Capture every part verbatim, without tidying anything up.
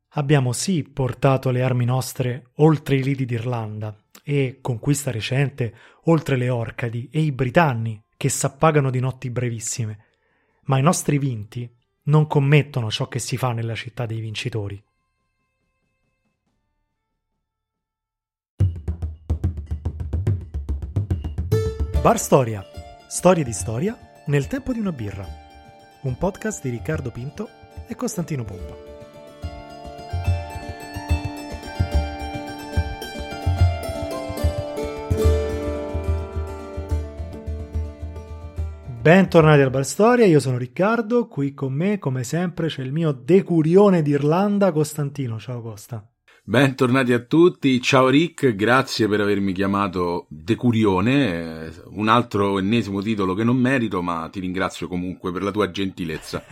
Abbiamo sì portato le armi nostre oltre i lidi d'Irlanda e, conquista recente, oltre le Orcadi e i Britanni che s'appagano di notti brevissime, ma i nostri vinti non commettono ciò che si fa nella città dei vincitori. Bar Storia, storie di storia nel tempo di una birra, un podcast di Riccardo Pinto e Costantino Pompa. Bentornati al Bar Storia, io sono Riccardo, qui con me come sempre c'è il mio decurione d'Irlanda Costantino. Ciao Costa. Bentornati a tutti, ciao Rick, grazie per avermi chiamato Decurione, un altro ennesimo titolo che non merito, ma ti ringrazio comunque per la tua gentilezza.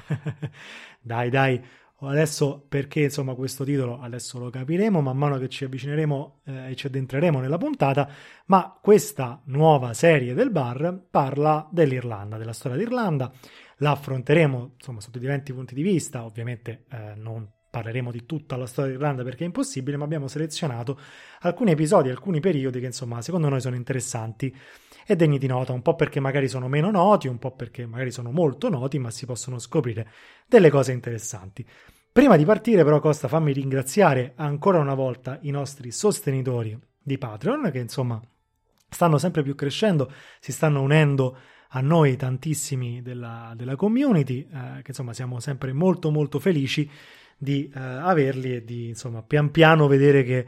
Dai dai, adesso perché insomma questo titolo adesso lo capiremo man mano che ci avvicineremo eh, e ci addentreremo nella puntata, ma questa nuova serie del bar parla dell'Irlanda, della storia d'Irlanda, la affronteremo insomma sotto diversi punti di vista, ovviamente eh, non parleremo di tutta la storia d'Irlanda perché è impossibile, ma abbiamo selezionato alcuni episodi, alcuni periodi che insomma secondo noi sono interessanti e degni di nota, un po' perché magari sono meno noti, un po' perché magari sono molto noti, ma si possono scoprire delle cose interessanti. Prima di partire però Costa, fammi ringraziare ancora una volta i nostri sostenitori di Patreon che insomma stanno sempre più crescendo, si stanno unendo a noi tantissimi della, della community, eh, che insomma siamo sempre molto molto felici di eh, averli e di insomma pian piano vedere che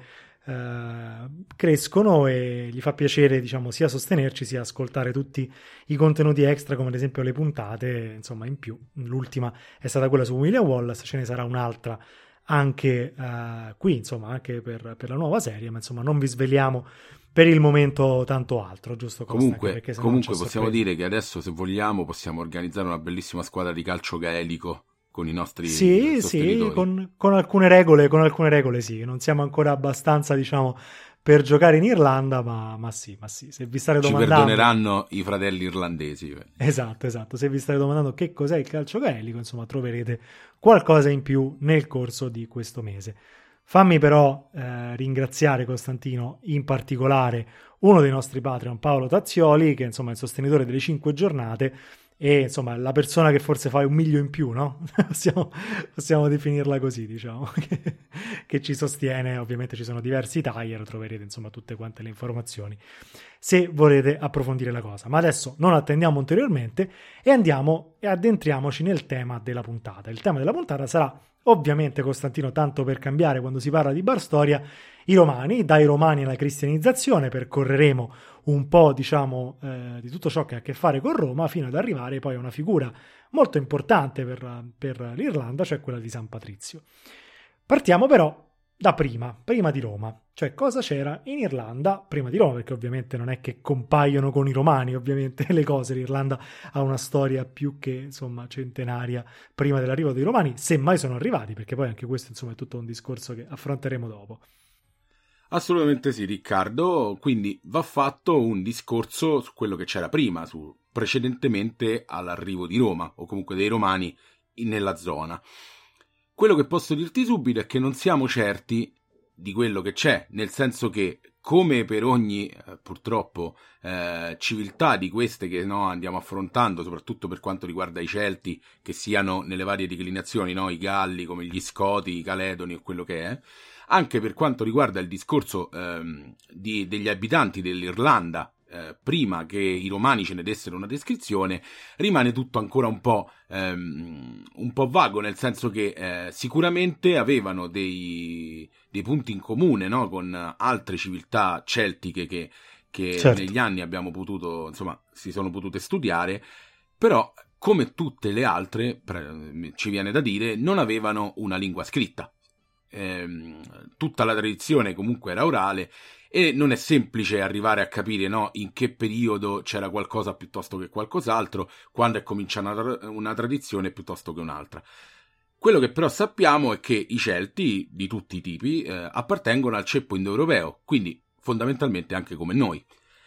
eh, crescono e gli fa piacere diciamo sia sostenerci sia ascoltare tutti i contenuti extra come ad esempio le puntate insomma in più. L'ultima è stata quella su William Wallace, ce ne sarà un'altra anche eh, qui insomma anche per, per la nuova serie, ma insomma non vi sveliamo per il momento tanto altro, giusto Costa? Comunque, Perché comunque possiamo dire che adesso se vogliamo possiamo organizzare una bellissima squadra di calcio gaelico con i nostri sì, sostenitori. Sì, con, con alcune regole, con alcune regole sì, non siamo ancora abbastanza, diciamo, per giocare in Irlanda, ma, ma sì, ma sì, se vi state domandando... Ci perdoneranno i fratelli irlandesi. Esatto, esatto, se vi state domandando che cos'è il calcio gaelico, insomma, troverete qualcosa in più nel corso di questo mese. Fammi però eh, ringraziare Costantino, in particolare uno dei nostri Patreon, Paolo Tazzioli, che insomma è il sostenitore delle cinque giornate, e insomma la persona che forse fa un miglio in più, no? possiamo, possiamo definirla così, diciamo, che, che ci sostiene. Ovviamente ci sono diversi tier, troverete insomma tutte quante le informazioni se volete approfondire la cosa. Ma adesso non attendiamo ulteriormente e andiamo e addentriamoci nel tema della puntata. Il tema della puntata sarà ovviamente, Costantino, tanto per cambiare quando si parla di Bar Storia, i romani, dai romani alla cristianizzazione, percorreremo un po' diciamo eh, di tutto ciò che ha a che fare con Roma fino ad arrivare poi a una figura molto importante per, per l'Irlanda, cioè quella di San Patrizio. Partiamo però da prima, prima di Roma, cioè cosa c'era in Irlanda prima di Roma, perché ovviamente non è che compaiono con i romani ovviamente le cose, l'Irlanda ha una storia più che insomma centenaria prima dell'arrivo dei romani, se mai sono arrivati, perché poi anche questo insomma è tutto un discorso che affronteremo dopo. Assolutamente sì, Riccardo, quindi va fatto un discorso su quello che c'era prima, su precedentemente all'arrivo di Roma, o comunque dei romani in, nella zona. Quello che posso dirti subito è che non siamo certi di quello che c'è, nel senso che, come per ogni, eh, purtroppo, eh, civiltà di queste che no, andiamo affrontando, soprattutto per quanto riguarda i Celti, che siano nelle varie declinazioni, no, i Galli, come gli Scoti, i Caledoni e quello che è, anche per quanto riguarda il discorso ehm, di, degli abitanti dell'Irlanda, eh, prima che i romani ce ne dessero una descrizione, rimane tutto ancora un po', ehm, un po' vago, nel senso che eh, sicuramente avevano dei, dei punti in comune, no, con altre civiltà celtiche che, che certo. negli anni abbiamo potuto, insomma, si sono potute studiare, però come tutte le altre, ci viene da dire, non avevano una lingua scritta. Eh, tutta la tradizione comunque era orale e non è semplice arrivare a capire no, in che periodo c'era qualcosa piuttosto che qualcos'altro, quando è cominciata una, una tradizione piuttosto che un'altra. Quello che però sappiamo è che i Celti di tutti i tipi eh, appartengono al ceppo indoeuropeo, quindi fondamentalmente anche come noi,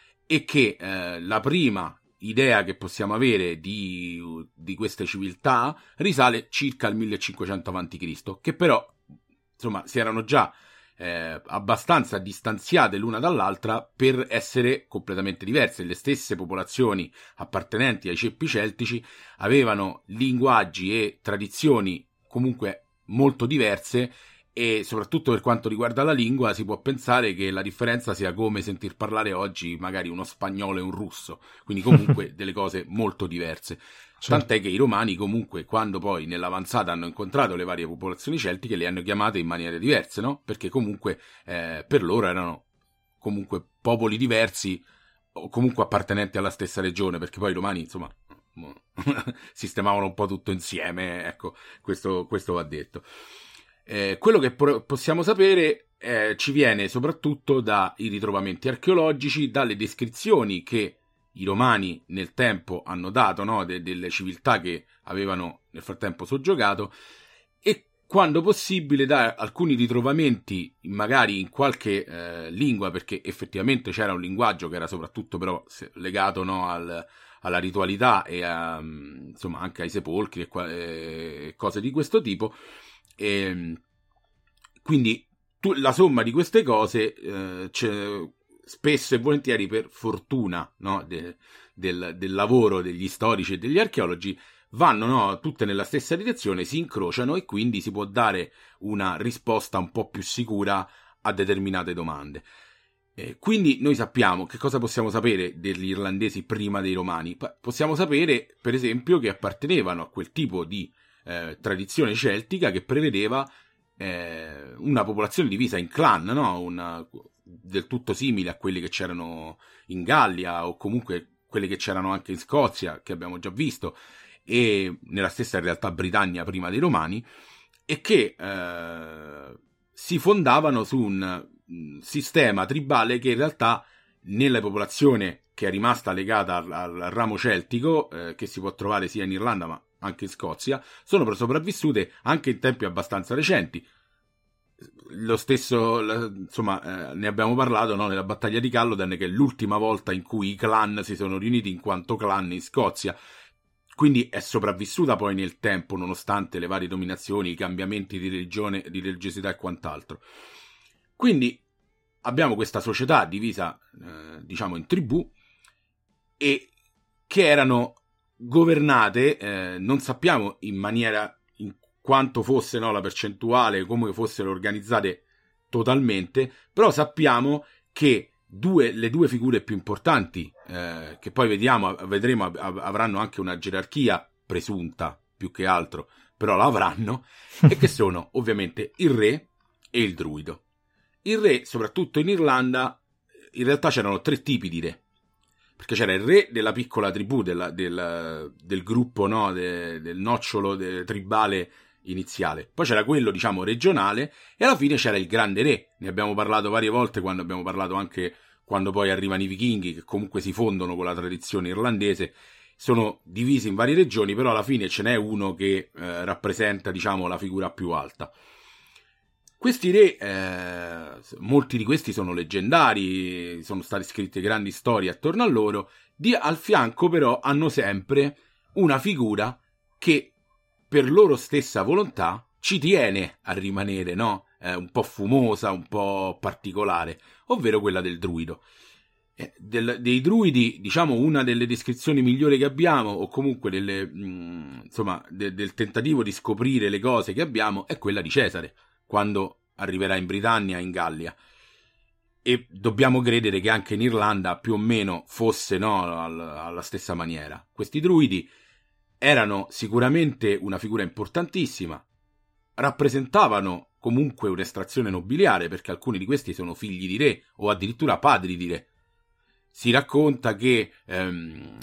e che eh, la prima idea che possiamo avere di, di queste civiltà risale circa al millecinquecento avanti Cristo, che però insomma si erano già eh, abbastanza distanziate l'una dall'altra per essere completamente diverse. Le stesse popolazioni appartenenti ai ceppi celtici avevano linguaggi e tradizioni comunque molto diverse, e soprattutto per quanto riguarda la lingua si può pensare che la differenza sia come sentir parlare oggi magari uno spagnolo e un russo, quindi comunque delle cose molto diverse. Certo. Tant'è che i romani comunque, quando poi nell'avanzata hanno incontrato le varie popolazioni celtiche, le hanno chiamate in maniere diverse, no? Perché comunque eh, per loro erano comunque popoli diversi o comunque appartenenti alla stessa regione, perché poi i romani insomma sistemavano un po' tutto insieme, ecco, questo, questo va detto. Eh, quello che po- possiamo sapere eh, ci viene soprattutto dai ritrovamenti archeologici, dalle descrizioni che i romani nel tempo hanno dato, no, de- delle civiltà che avevano nel frattempo soggiogato, e quando possibile da alcuni ritrovamenti magari in qualche eh, lingua, perché effettivamente c'era un linguaggio che era soprattutto però legato, no, al, alla ritualità e a, insomma anche ai sepolcri e, qua- e cose di questo tipo. E quindi tu, la somma di queste cose eh, c'è, spesso e volentieri per fortuna, no, de, del, del lavoro degli storici e degli archeologi vanno, no, tutte nella stessa direzione, si incrociano e quindi si può dare una risposta un po' più sicura a determinate domande. Eh, quindi noi sappiamo che cosa possiamo sapere degli irlandesi prima dei romani. Possiamo sapere per esempio che appartenevano a quel tipo di Eh, tradizione celtica che prevedeva eh, una popolazione divisa in clan, no? Una, del tutto simile a quelli che c'erano in Gallia o comunque quelli che c'erano anche in Scozia, che abbiamo già visto, e nella stessa realtà Britannia prima dei Romani, e che eh, si fondavano su un, un sistema tribale che in realtà nella popolazione che è rimasta legata al, al ramo celtico, eh, che si può trovare sia in Irlanda ma anche in Scozia, sono sopravvissute anche in tempi abbastanza recenti. Lo stesso, insomma, eh, ne abbiamo parlato, no, nella battaglia di Culloden, che è l'ultima volta in cui i clan si sono riuniti in quanto clan in Scozia. Quindi è sopravvissuta poi nel tempo, nonostante le varie dominazioni, i cambiamenti di religione, di religiosità e quant'altro. Quindi abbiamo questa società divisa, eh, diciamo, in tribù, e che erano governate, eh, non sappiamo in maniera, in quanto fosse, no, la percentuale, come fossero organizzate totalmente, però sappiamo che due, le due figure più importanti, eh, che poi vediamo, vedremo, avranno anche una gerarchia presunta, più che altro, però la avranno, e che sono ovviamente il re e il druido. Il re, soprattutto in Irlanda, in realtà c'erano tre tipi di re. Perché c'era il re della piccola tribù, della, del, del gruppo, no, de, del nocciolo de, tribale iniziale. Poi c'era quello, diciamo, regionale, e alla fine c'era il grande re. Ne abbiamo parlato varie volte quando abbiamo parlato anche quando poi arrivano i vichinghi, che comunque si fondono con la tradizione irlandese. Sono divisi in varie regioni, però alla fine ce n'è uno che eh, rappresenta, diciamo, la figura più alta. Questi re, eh, molti di questi sono leggendari, sono state scritte grandi storie attorno a loro, di, al fianco però hanno sempre una figura che per loro stessa volontà ci tiene a rimanere, no? Eh, un po' fumosa, un po' particolare, ovvero quella del druido. Eh, del, dei druidi, diciamo, una delle descrizioni migliori che abbiamo, o comunque delle, mh, insomma, de, del tentativo di scoprire le cose che abbiamo, è quella di Cesare, quando arriverà in Britannia, in Gallia, e dobbiamo credere che anche in Irlanda più o meno fosse, no, alla stessa maniera. Questi druidi erano sicuramente una figura importantissima, rappresentavano comunque un'estrazione nobiliare, perché alcuni di questi sono figli di re o addirittura padri di re. Si racconta che ehm,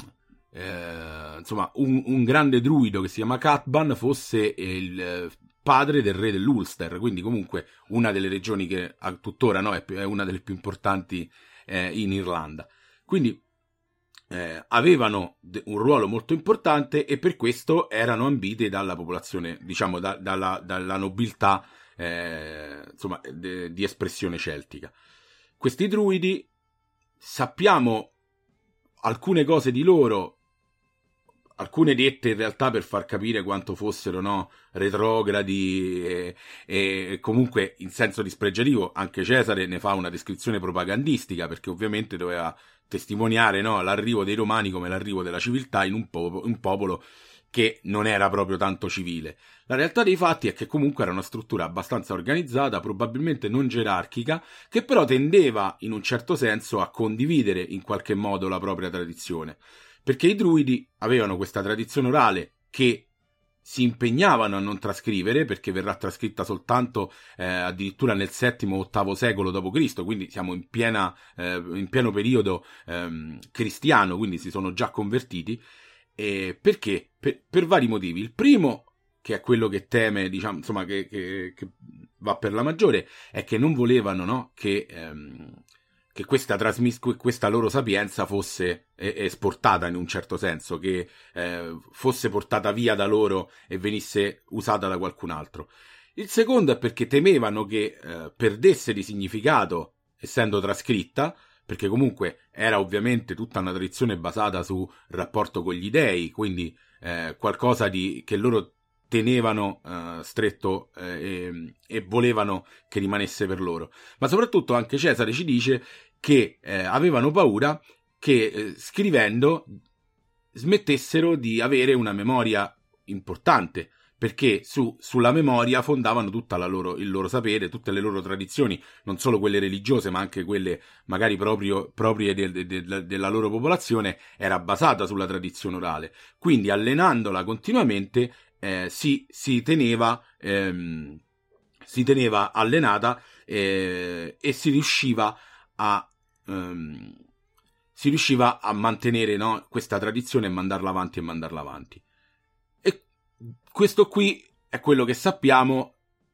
eh, insomma un, un grande druido che si chiama Catban fosse il padre del re dell'Ulster, quindi comunque una delle regioni che a tuttora, no, è una delle più importanti eh, in Irlanda. Quindi eh, avevano un ruolo molto importante e per questo erano ambiti dalla popolazione, diciamo da, dalla, dalla nobiltà eh, insomma de, di espressione celtica. Questi druidi, sappiamo alcune cose di loro alcune dette in realtà per far capire quanto fossero, no, retrogradi e, e comunque in senso dispregiativo. Anche Cesare ne fa una descrizione propagandistica, perché ovviamente doveva testimoniare, no, l'arrivo dei Romani come l'arrivo della civiltà in un, po- un popolo che non era proprio tanto civile. La realtà dei fatti è che comunque era una struttura abbastanza organizzata, probabilmente non gerarchica, che però tendeva in un certo senso a condividere in qualche modo la propria tradizione. Perché i druidi avevano questa tradizione orale che si impegnavano a non trascrivere, perché verrà trascritta soltanto eh, addirittura nel settimo o ottavo secolo dopo Cristo, quindi siamo in, piena, eh, in pieno periodo eh, cristiano, quindi si sono già convertiti. E perché? Per, per vari motivi. Il primo, che è quello che teme, diciamo, insomma, che, che, che va per la maggiore, è che non volevano, no, che... Ehm, che questa, trasmis- questa loro sapienza fosse esportata in un certo senso, che eh, fosse portata via da loro e venisse usata da qualcun altro. Il secondo è perché temevano che eh, perdesse di significato essendo trascritta, perché comunque era ovviamente tutta una tradizione basata sul rapporto con gli dei, quindi eh, qualcosa di, che loro tenevano uh, stretto uh, e, e volevano che rimanesse per loro. Ma soprattutto anche Cesare ci dice che eh, avevano paura che eh, scrivendo smettessero di avere una memoria importante, perché su, sulla memoria fondavano tutta la loro, il loro sapere, tutte le loro tradizioni, non solo quelle religiose ma anche quelle magari proprio, proprie de, de, de, della loro popolazione, era basata sulla tradizione orale. Quindi allenandola continuamente eh, si, si teneva ehm, si teneva allenata eh, e si riusciva a um, si riusciva a mantenere, no, questa tradizione e mandarla avanti e mandarla avanti. E questo qui è quello che sappiamo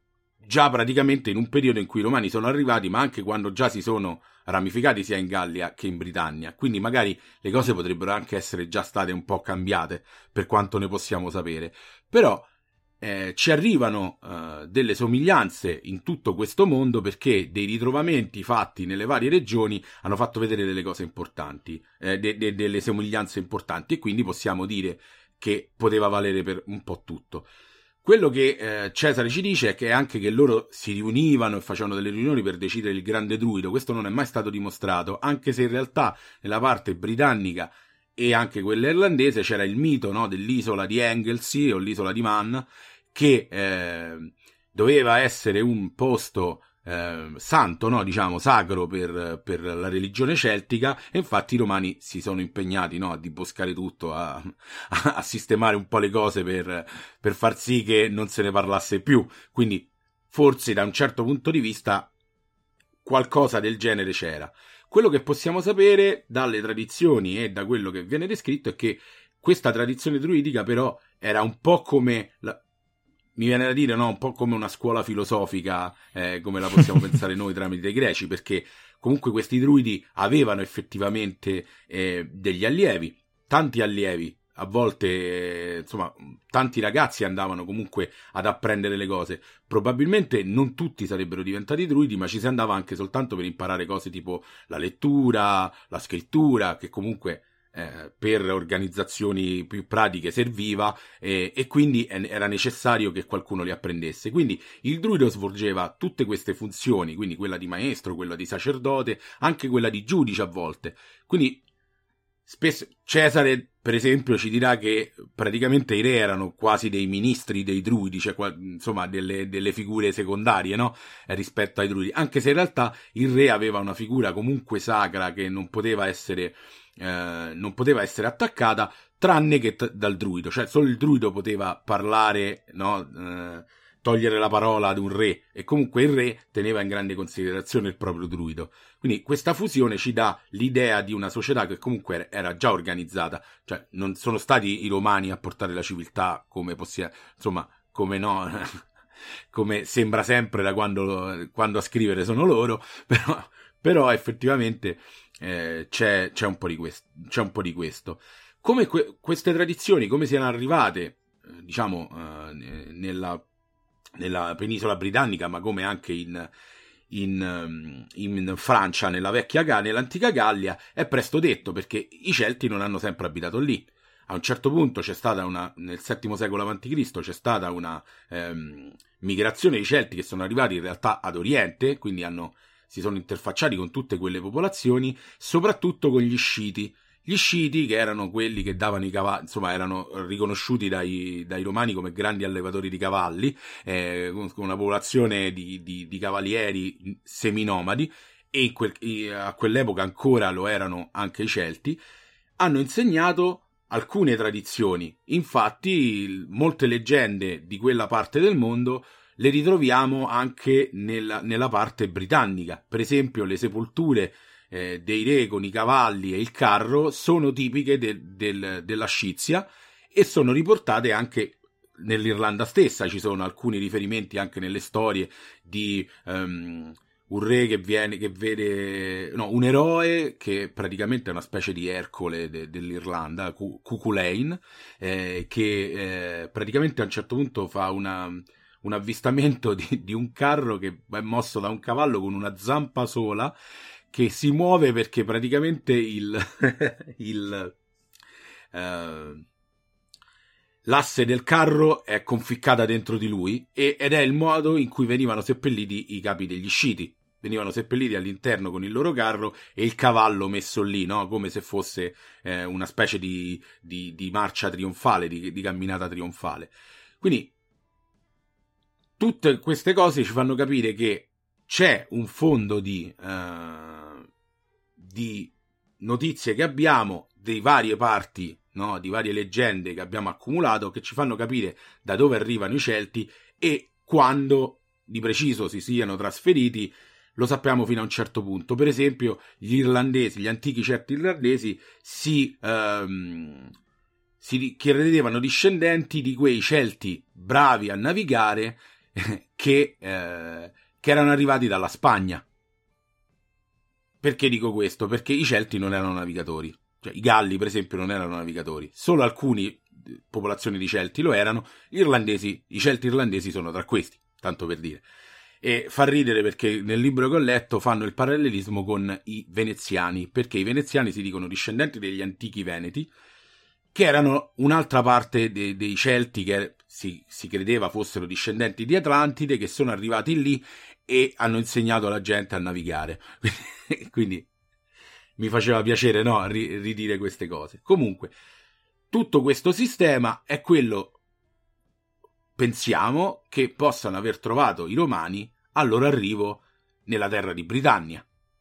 già praticamente in un periodo in cui i Romani sono arrivati, ma anche quando già si sono ramificati sia in Gallia che in Britannia. Quindi magari le cose potrebbero anche essere già state un po' cambiate, per quanto ne possiamo sapere. Però Eh, ci arrivano eh, delle somiglianze in tutto questo mondo, perché dei ritrovamenti fatti nelle varie regioni hanno fatto vedere delle cose importanti, eh, de- de- delle somiglianze importanti, e quindi possiamo dire che poteva valere per un po' tutto. Quello che eh, Cesare ci dice è che anche che loro si riunivano e facevano delle riunioni per decidere il grande druido. Questo non è mai stato dimostrato, anche se in realtà nella parte britannica e anche quella irlandese c'era il mito, no, dell'isola di Anglesey o l'isola di Man, che eh, doveva essere un posto eh, santo, no, diciamo sacro per, per la religione celtica, e infatti i romani si sono impegnati, no, a diboscare tutto, a, a, a sistemare un po' le cose per, per far sì che non se ne parlasse più. Quindi forse da un certo punto di vista qualcosa del genere c'era. Quello che possiamo sapere dalle tradizioni e da quello che viene descritto è che questa tradizione druidica però era un po' come, la, mi viene da dire, no, un po' come una scuola filosofica, eh, come la possiamo pensare noi tramite i greci, perché comunque questi druidi avevano effettivamente eh, degli allievi, tanti allievi, a volte, eh, insomma, tanti ragazzi andavano comunque ad apprendere le cose. Probabilmente non tutti sarebbero diventati druidi, ma ci si andava anche soltanto per imparare cose tipo la lettura, la scrittura, che comunque eh, per organizzazioni più pratiche serviva, eh, e quindi era necessario che qualcuno li apprendesse. Quindi il druido svolgeva tutte queste funzioni, quindi quella di maestro, quella di sacerdote, anche quella di giudice a volte. Quindi spesso Cesare, per esempio, ci dirà che praticamente i re erano quasi dei ministri dei druidi, cioè insomma delle, delle figure secondarie, no? Rispetto ai druidi, anche se in realtà il re aveva una figura comunque sacra che non poteva essere eh, non poteva essere attaccata, tranne che t- dal druido, cioè solo il druido poteva parlare, no? Eh, togliere la parola ad un re, e comunque il re teneva in grande considerazione il proprio druido. Quindi questa fusione ci dà l'idea di una società che comunque era già organizzata, cioè non sono stati i romani a portare la civiltà, come possiamo, insomma, come no, come sembra sempre da quando, quando a scrivere sono loro, però, però effettivamente eh, c'è, c'è, un po' di questo, c'è un po' di questo. Come que- queste tradizioni, come siano arrivate, eh, diciamo, eh, nella nella penisola britannica, ma come anche in, in, in Francia, nella vecchia Gallia, nell'antica Gallia, è presto detto, perché i Celti non hanno sempre abitato lì. a un certo punto c'è stata una, nel settimo secolo avanti Cristo c'è stata una ehm, migrazione di Celti che sono arrivati in realtà ad Oriente, quindi hanno, si sono interfacciati con tutte quelle popolazioni, soprattutto con gli Sciti. Gli Sciti, che erano quelli che davano i cavalli, insomma, erano riconosciuti dai, dai romani come grandi allevatori di cavalli, eh, con una popolazione di, di, di cavalieri seminomadi, e in quel, a quell'epoca ancora lo erano anche i Celti, hanno insegnato alcune tradizioni. Infatti molte leggende di quella parte del mondo le ritroviamo anche nella, nella parte britannica. Per esempio le sepolture eh, dei re con i cavalli e il carro sono tipiche de, del, della Scizia e sono riportate anche nell'Irlanda stessa. Ci sono alcuni riferimenti anche nelle storie di um, un re che viene, che vede, no, un eroe che praticamente è una specie di Ercole de, dell'Irlanda, Cuchulainn, eh, che eh, praticamente a un certo punto fa una, un avvistamento di, di un carro che è mosso da un cavallo con una zampa sola, che si muove perché praticamente il, il eh, l'asse del carro è conficcata dentro di lui, e, ed è il modo in cui venivano seppelliti i capi degli Sciti. Venivano seppelliti all'interno con il loro carro e il cavallo messo lì, no? Come se fosse eh, una specie di, di, di marcia trionfale, di, di camminata trionfale. Quindi tutte queste cose ci fanno capire che c'è un fondo di, uh, di notizie che abbiamo, dei varie parti, no? Di varie leggende che abbiamo accumulato, che ci fanno capire da dove arrivano i Celti e quando di preciso si siano trasferiti. Lo sappiamo fino a un certo punto. Per esempio gli irlandesi, gli antichi Celti irlandesi si, um, si credevano discendenti di quei Celti bravi a navigare che, eh, che erano arrivati dalla Spagna. Perché dico questo? Perché i Celti non erano navigatori. Cioè, i Galli, per esempio, non erano navigatori. Solo alcune popolazioni di Celti lo erano. Gli irlandesi, i Celti irlandesi sono tra questi, tanto per dire. E fa ridere perché nel libro che ho letto fanno il parallelismo con i veneziani, perché i veneziani si dicono discendenti degli antichi veneti, che erano un'altra parte de- dei Celti che si, si credeva fossero discendenti di Atlantide, che sono arrivati lì e hanno insegnato alla gente a navigare. Quindi mi faceva piacere, no, ridire queste cose. Comunque, tutto questo sistema è quello, pensiamo, che possano aver trovato i Romani al loro arrivo nella terra di Britannia.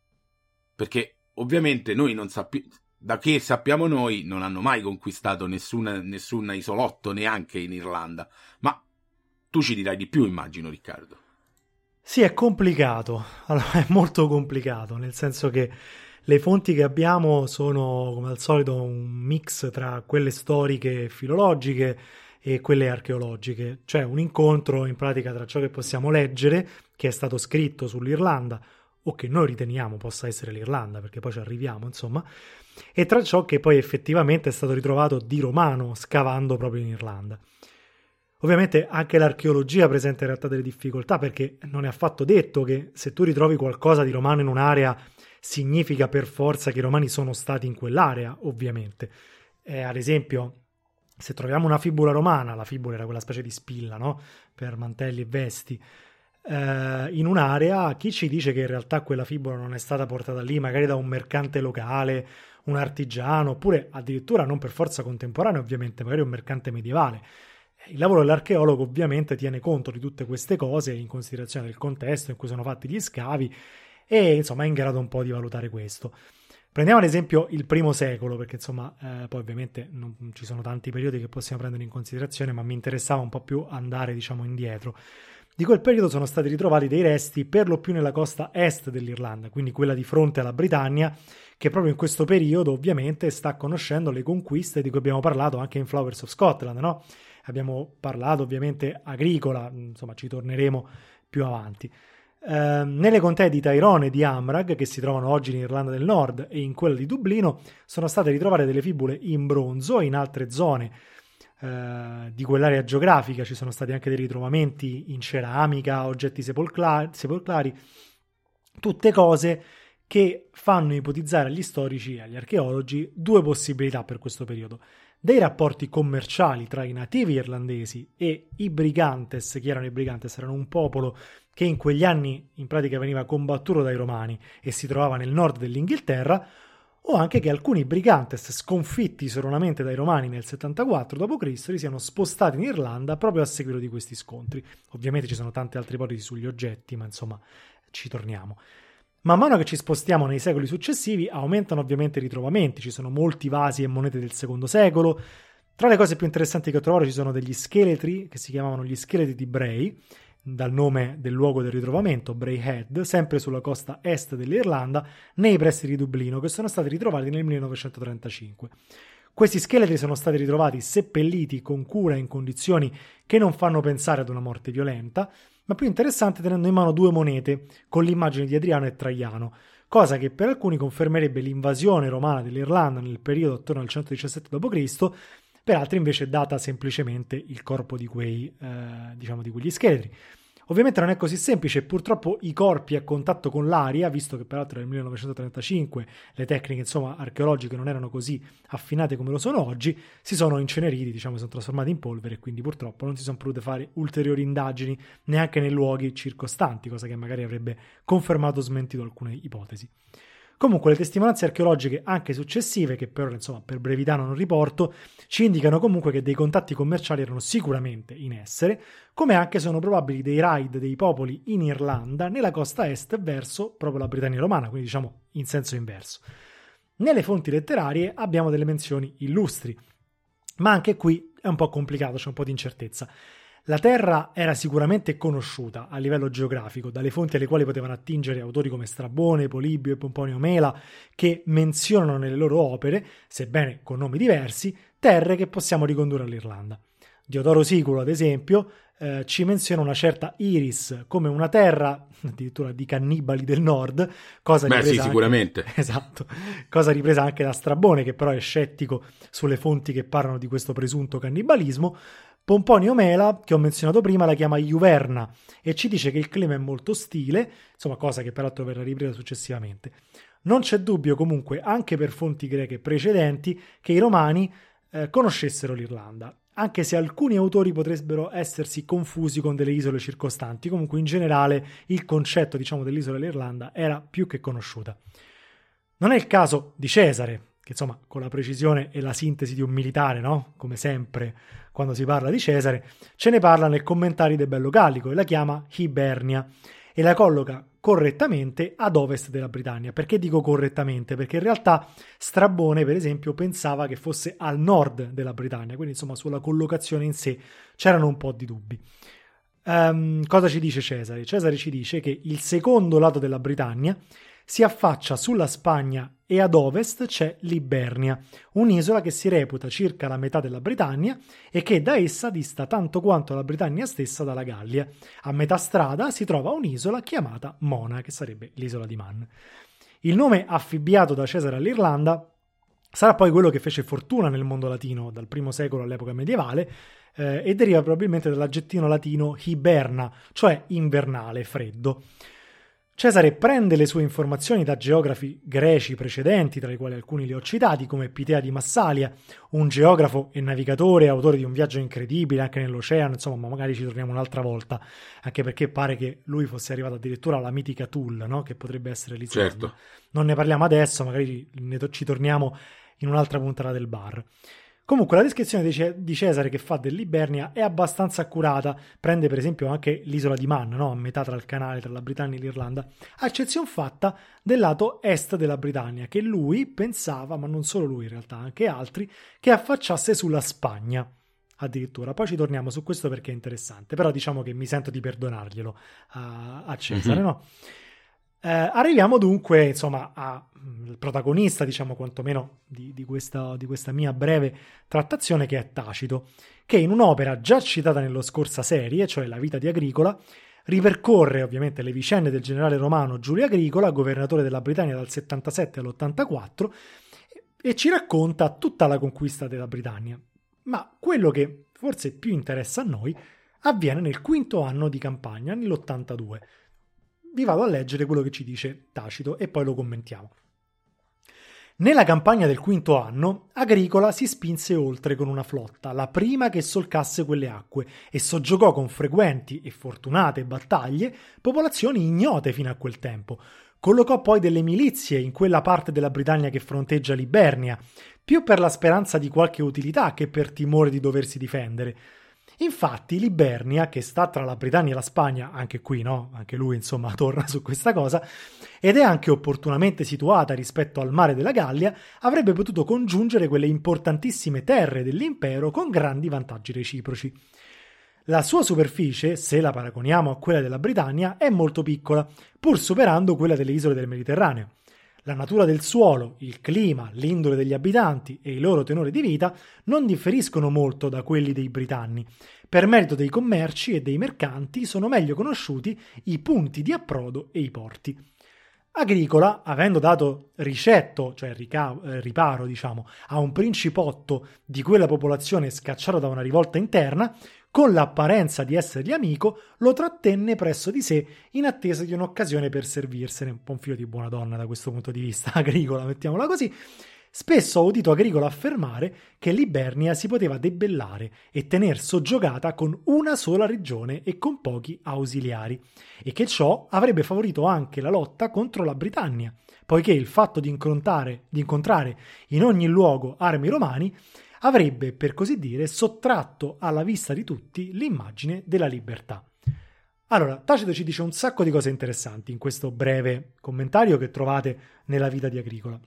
Perché ovviamente noi non sappiamo, da che sappiamo noi, non hanno mai conquistato nessuna, nessuna isolotto, neanche in Irlanda. Ma tu ci dirai di più, immagino, Riccardo. Sì, è complicato. Allora, è molto complicato, nel senso che le fonti che abbiamo sono, come al solito, un mix tra quelle storiche e filologiche e quelle archeologiche, cioè un incontro in pratica tra ciò che possiamo leggere, che è stato scritto sull'Irlanda, o che noi riteniamo possa essere l'Irlanda, perché poi ci arriviamo, insomma, e tra ciò che poi effettivamente è stato ritrovato di romano scavando proprio in Irlanda. Ovviamente anche l'archeologia presenta in realtà delle difficoltà, perché non è affatto detto che se tu ritrovi qualcosa di romano in un'area significa per forza che i romani sono stati in quell'area, ovviamente. Eh, ad esempio, se troviamo una fibula romana, la fibula era quella specie di spilla, no? Per mantelli e vesti, eh, in un'area, chi ci dice che in realtà quella fibula non è stata portata lì magari da un mercante locale, un artigiano, oppure addirittura non per forza contemporaneo, ovviamente, magari un mercante medievale. Il lavoro dell'archeologo ovviamente tiene conto di tutte queste cose in considerazione del contesto in cui sono fatti gli scavi e insomma è in grado un po' di valutare questo. Prendiamo ad esempio il primo secolo, perché insomma eh, poi ovviamente non ci sono tanti periodi che possiamo prendere in considerazione, ma mi interessava un po' più andare diciamo indietro. Di quel periodo sono stati ritrovati dei resti per lo più nella costa est dell'Irlanda, quindi quella di fronte alla Britannia, che proprio in questo periodo ovviamente sta conoscendo le conquiste di cui abbiamo parlato anche in Flowers of Scotland, no? Abbiamo parlato ovviamente agricola, insomma ci torneremo più avanti. Eh, nelle contee di Tyrone e di Amragh, che si trovano oggi in Irlanda del Nord e in quella di Dublino, sono state ritrovate delle fibule in bronzo. In altre zone eh, di quell'area geografica ci sono stati anche dei ritrovamenti in ceramica, oggetti sepolclari, sepolcrari, tutte cose che fanno ipotizzare agli storici e agli archeologi due possibilità per questo periodo. dei rapporti commerciali tra i nativi irlandesi e i Brigantes. Chi erano i Brigantes? Erano un popolo che in quegli anni in pratica veniva combattuto dai Romani e si trovava nel nord dell'Inghilterra, o anche che alcuni Brigantes, sconfitti sonoramente dai Romani nel settantaquattro dopo Cristo, li siano spostati in Irlanda proprio a seguito di questi scontri. Ovviamente ci sono tante altre ipotesi sugli oggetti, ma insomma ci torniamo. Man mano che ci spostiamo nei secoli successivi aumentano ovviamente i ritrovamenti, ci sono molti vasi e monete del secondo secolo. Tra le cose più interessanti che ho trovato ci sono degli scheletri che si chiamavano gli scheletri di Bray, dal nome del luogo del ritrovamento, Bray Head, sempre sulla costa est dell'Irlanda, nei pressi di Dublino, che sono stati ritrovati nel millenovecentotrentacinque. Questi scheletri sono stati ritrovati seppelliti con cura in condizioni che non fanno pensare ad una morte violenta, ma più interessante tenendo in mano due monete con l'immagine di Adriano e Traiano, cosa che per alcuni confermerebbe l'invasione romana dell'Irlanda nel periodo attorno al centodiciassette dopo Cristo, per altri invece data semplicemente il corpo di quei, eh, diciamo, di quegli scheletri. Ovviamente non è così semplice, purtroppo i corpi a contatto con l'aria, visto che peraltro nel millenovecentotrentacinque le tecniche insomma archeologiche non erano così affinate come lo sono oggi, si sono inceneriti, diciamo, si sono trasformati in polvere e quindi purtroppo non si sono potute fare ulteriori indagini neanche nei luoghi circostanti, cosa che magari avrebbe confermato o smentito alcune ipotesi. Comunque le testimonianze archeologiche anche successive, che però insomma per brevità non riporto, ci indicano comunque che dei contatti commerciali erano sicuramente in essere, come anche sono probabili dei raid dei popoli in Irlanda nella costa est verso proprio la Britannia romana, quindi diciamo in senso inverso. Nelle fonti letterarie abbiamo delle menzioni illustri, ma anche qui è un po' complicato, c'è un po' di incertezza. La terra era sicuramente conosciuta a livello geografico dalle fonti alle quali potevano attingere autori come Strabone, Polibio e Pomponio Mela, che menzionano nelle loro opere, sebbene con nomi diversi, terre che possiamo ricondurre all'Irlanda. Diodoro Siculo, ad esempio, eh, ci menziona una certa Iris come una terra addirittura di cannibali del nord, cosa Beh, ripresa sì, anche, sicuramente. esatto, cosa ripresa anche da Strabone, che però è scettico sulle fonti che parlano di questo presunto cannibalismo. Pomponio Mela, che ho menzionato prima, la chiama Iuverna e ci dice che il clima è molto ostile, insomma cosa che peraltro verrà ripresa successivamente. Non c'è dubbio comunque, anche per fonti greche precedenti, che i romani eh, conoscessero l'Irlanda, anche se alcuni autori potrebbero essersi confusi con delle isole circostanti. Comunque in generale il concetto, diciamo, dell'isola dell'Irlanda era più che conosciuta. Non è il caso di Cesare, che insomma con la precisione e la sintesi di un militare, no? Come sempre quando si parla di Cesare, ce ne parla nel commentario de Bello Gallico e la chiama Hibernia e la colloca correttamente ad ovest della Britannia. Perché dico correttamente? Perché in realtà Strabone, per esempio, pensava che fosse al nord della Britannia, quindi insomma sulla collocazione in sé c'erano un po' di dubbi. Um, cosa ci dice Cesare? Cesare ci dice che il secondo lato della Britannia si affaccia sulla Spagna e ad ovest c'è l'Ibernia, un'isola che si reputa circa la metà della Britannia e che da essa dista tanto quanto la Britannia stessa dalla Gallia. A metà strada si trova un'isola chiamata Mona, che sarebbe l'isola di Man. Il nome affibbiato da Cesare all'Irlanda sarà poi quello che fece fortuna nel mondo latino dal primo secolo all'epoca medievale eh, e deriva probabilmente dall'aggettivo latino hiberna, cioè invernale, freddo. Cesare prende le sue informazioni da geografi greci precedenti, tra i quali alcuni li ho citati, come Pitea di Massalia, un geografo e navigatore, autore di un viaggio incredibile anche nell'oceano, insomma, ma magari ci torniamo un'altra volta, anche perché pare che lui fosse arrivato addirittura alla mitica Thule, no? Che potrebbe essere l'Islanda. Certo. Non ne parliamo adesso, magari ne to- ci torniamo in un'altra puntata del bar. Comunque la descrizione di Cesare che fa dell'Ibernia è abbastanza accurata, prende per esempio anche l'isola di Man, no? A metà tra il canale tra la Britannia e l'Irlanda, a eccezione fatta del lato est della Britannia, che lui pensava, ma non solo lui in realtà, anche altri, che affacciasse sulla Spagna. Addirittura, poi ci torniamo su questo perché è interessante, però diciamo che mi sento di perdonarglielo a, a Cesare, mm-hmm. no? Eh, arriviamo dunque, insomma, al protagonista, diciamo, quantomeno di, di, questa, di questa mia breve trattazione, che è Tacito, che in un'opera già citata nella scorsa serie, cioè La vita di Agricola, ripercorre ovviamente le vicende del generale romano Giulio Agricola, governatore della Britannia dal settantasette all'ottantaquattro, e ci racconta tutta la conquista della Britannia. Ma quello che forse più interessa a noi avviene nel quinto anno di campagna, nell'ottantadue. Vi vado a leggere quello che ci dice Tacito e poi lo commentiamo. Nella campagna del quinto anno, Agricola si spinse oltre con una flotta, la prima che solcasse quelle acque, e soggiogò con frequenti e fortunate battaglie popolazioni ignote fino a quel tempo. Collocò poi delle milizie in quella parte della Britannia che fronteggia l'Ibernia, più per la speranza di qualche utilità che per timore di doversi difendere. Infatti l'Ibernia, che sta tra la Britannia e la Spagna, anche qui no, anche lui insomma torna su questa cosa, ed è anche opportunamente situata rispetto al mare della Gallia, avrebbe potuto congiungere quelle importantissime terre dell'impero con grandi vantaggi reciproci. La sua superficie, se la paragoniamo a quella della Britannia, è molto piccola, pur superando quella delle isole del Mediterraneo. La natura del suolo, il clima, l'indole degli abitanti e i loro tenori di vita non differiscono molto da quelli dei britanni. Per merito dei commerci e dei mercanti sono meglio conosciuti i punti di approdo e i porti. Agricola, avendo dato ricetto, cioè rica- eh, riparo, diciamo, a un principotto di quella popolazione scacciato da una rivolta interna, con l'apparenza di essergli amico, lo trattenne presso di sé in attesa di un'occasione per servirsene. Un po' un figlio di buona donna da questo punto di vista, Agricola, mettiamola così. Spesso ho udito Agricola affermare che l'Ibernia si poteva debellare e tener soggiogata con una sola regione e con pochi ausiliari, e che ciò avrebbe favorito anche la lotta contro la Britannia, poiché il fatto di incontrare, di incontrare in ogni luogo armi romani avrebbe, per così dire, sottratto alla vista di tutti l'immagine della libertà. Allora, Tacito ci dice un sacco di cose interessanti in questo breve commentario che trovate nella vita di Agricola.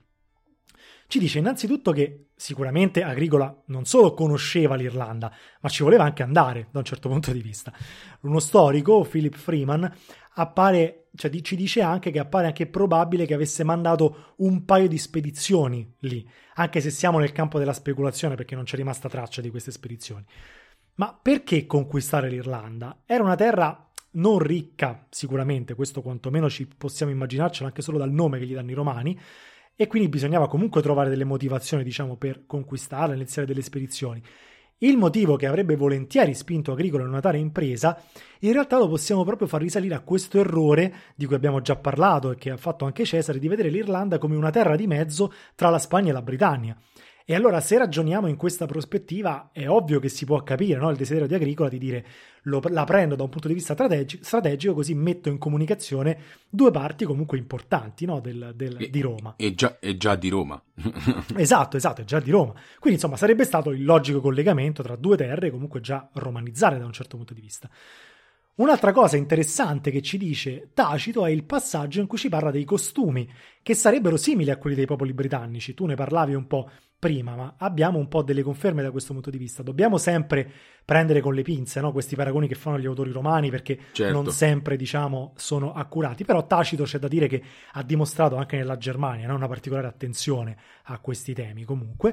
Ci dice innanzitutto che sicuramente Agricola non solo conosceva l'Irlanda, ma ci voleva anche andare da un certo punto di vista. Uno storico, Philip Freeman, appare, cioè, ci dice anche che appare anche probabile che avesse mandato un paio di spedizioni lì, anche se siamo nel campo della speculazione perché non c'è rimasta traccia di queste spedizioni. Ma perché conquistare l'Irlanda? Era una terra non ricca, sicuramente, questo quantomeno ci possiamo immaginarcelo anche solo dal nome che gli danno i romani, e quindi bisognava comunque trovare delle motivazioni, diciamo, per conquistarla, iniziare delle spedizioni. Il motivo che avrebbe volentieri spinto Agricola in una tale impresa, in realtà lo possiamo proprio far risalire a questo errore di cui abbiamo già parlato e che ha fatto anche Cesare, di vedere l'Irlanda come una terra di mezzo tra la Spagna e la Britannia. E allora, se ragioniamo in questa prospettiva, è ovvio che si può capire, no? Il desiderio di Agricola di dire lo, la prendo da un punto di vista strategico, strategico, così metto in comunicazione due parti comunque importanti, no? del, del, e, di Roma. E già, è già di Roma. Esatto, esatto, è già di Roma. Quindi insomma sarebbe stato il logico collegamento tra due terre comunque già romanizzate da un certo punto di vista. Un'altra cosa interessante che ci dice Tacito è il passaggio in cui ci parla dei costumi, che sarebbero simili a quelli dei popoli britannici. Tu ne parlavi un po' prima, ma abbiamo un po' delle conferme da questo punto di vista. Dobbiamo sempre prendere con le pinze, no? Questi paragoni che fanno gli autori romani, perché certo, non sempre, diciamo, sono accurati. Però Tacito c'è da dire che ha dimostrato anche nella Germania, no? Una particolare attenzione a questi temi comunque.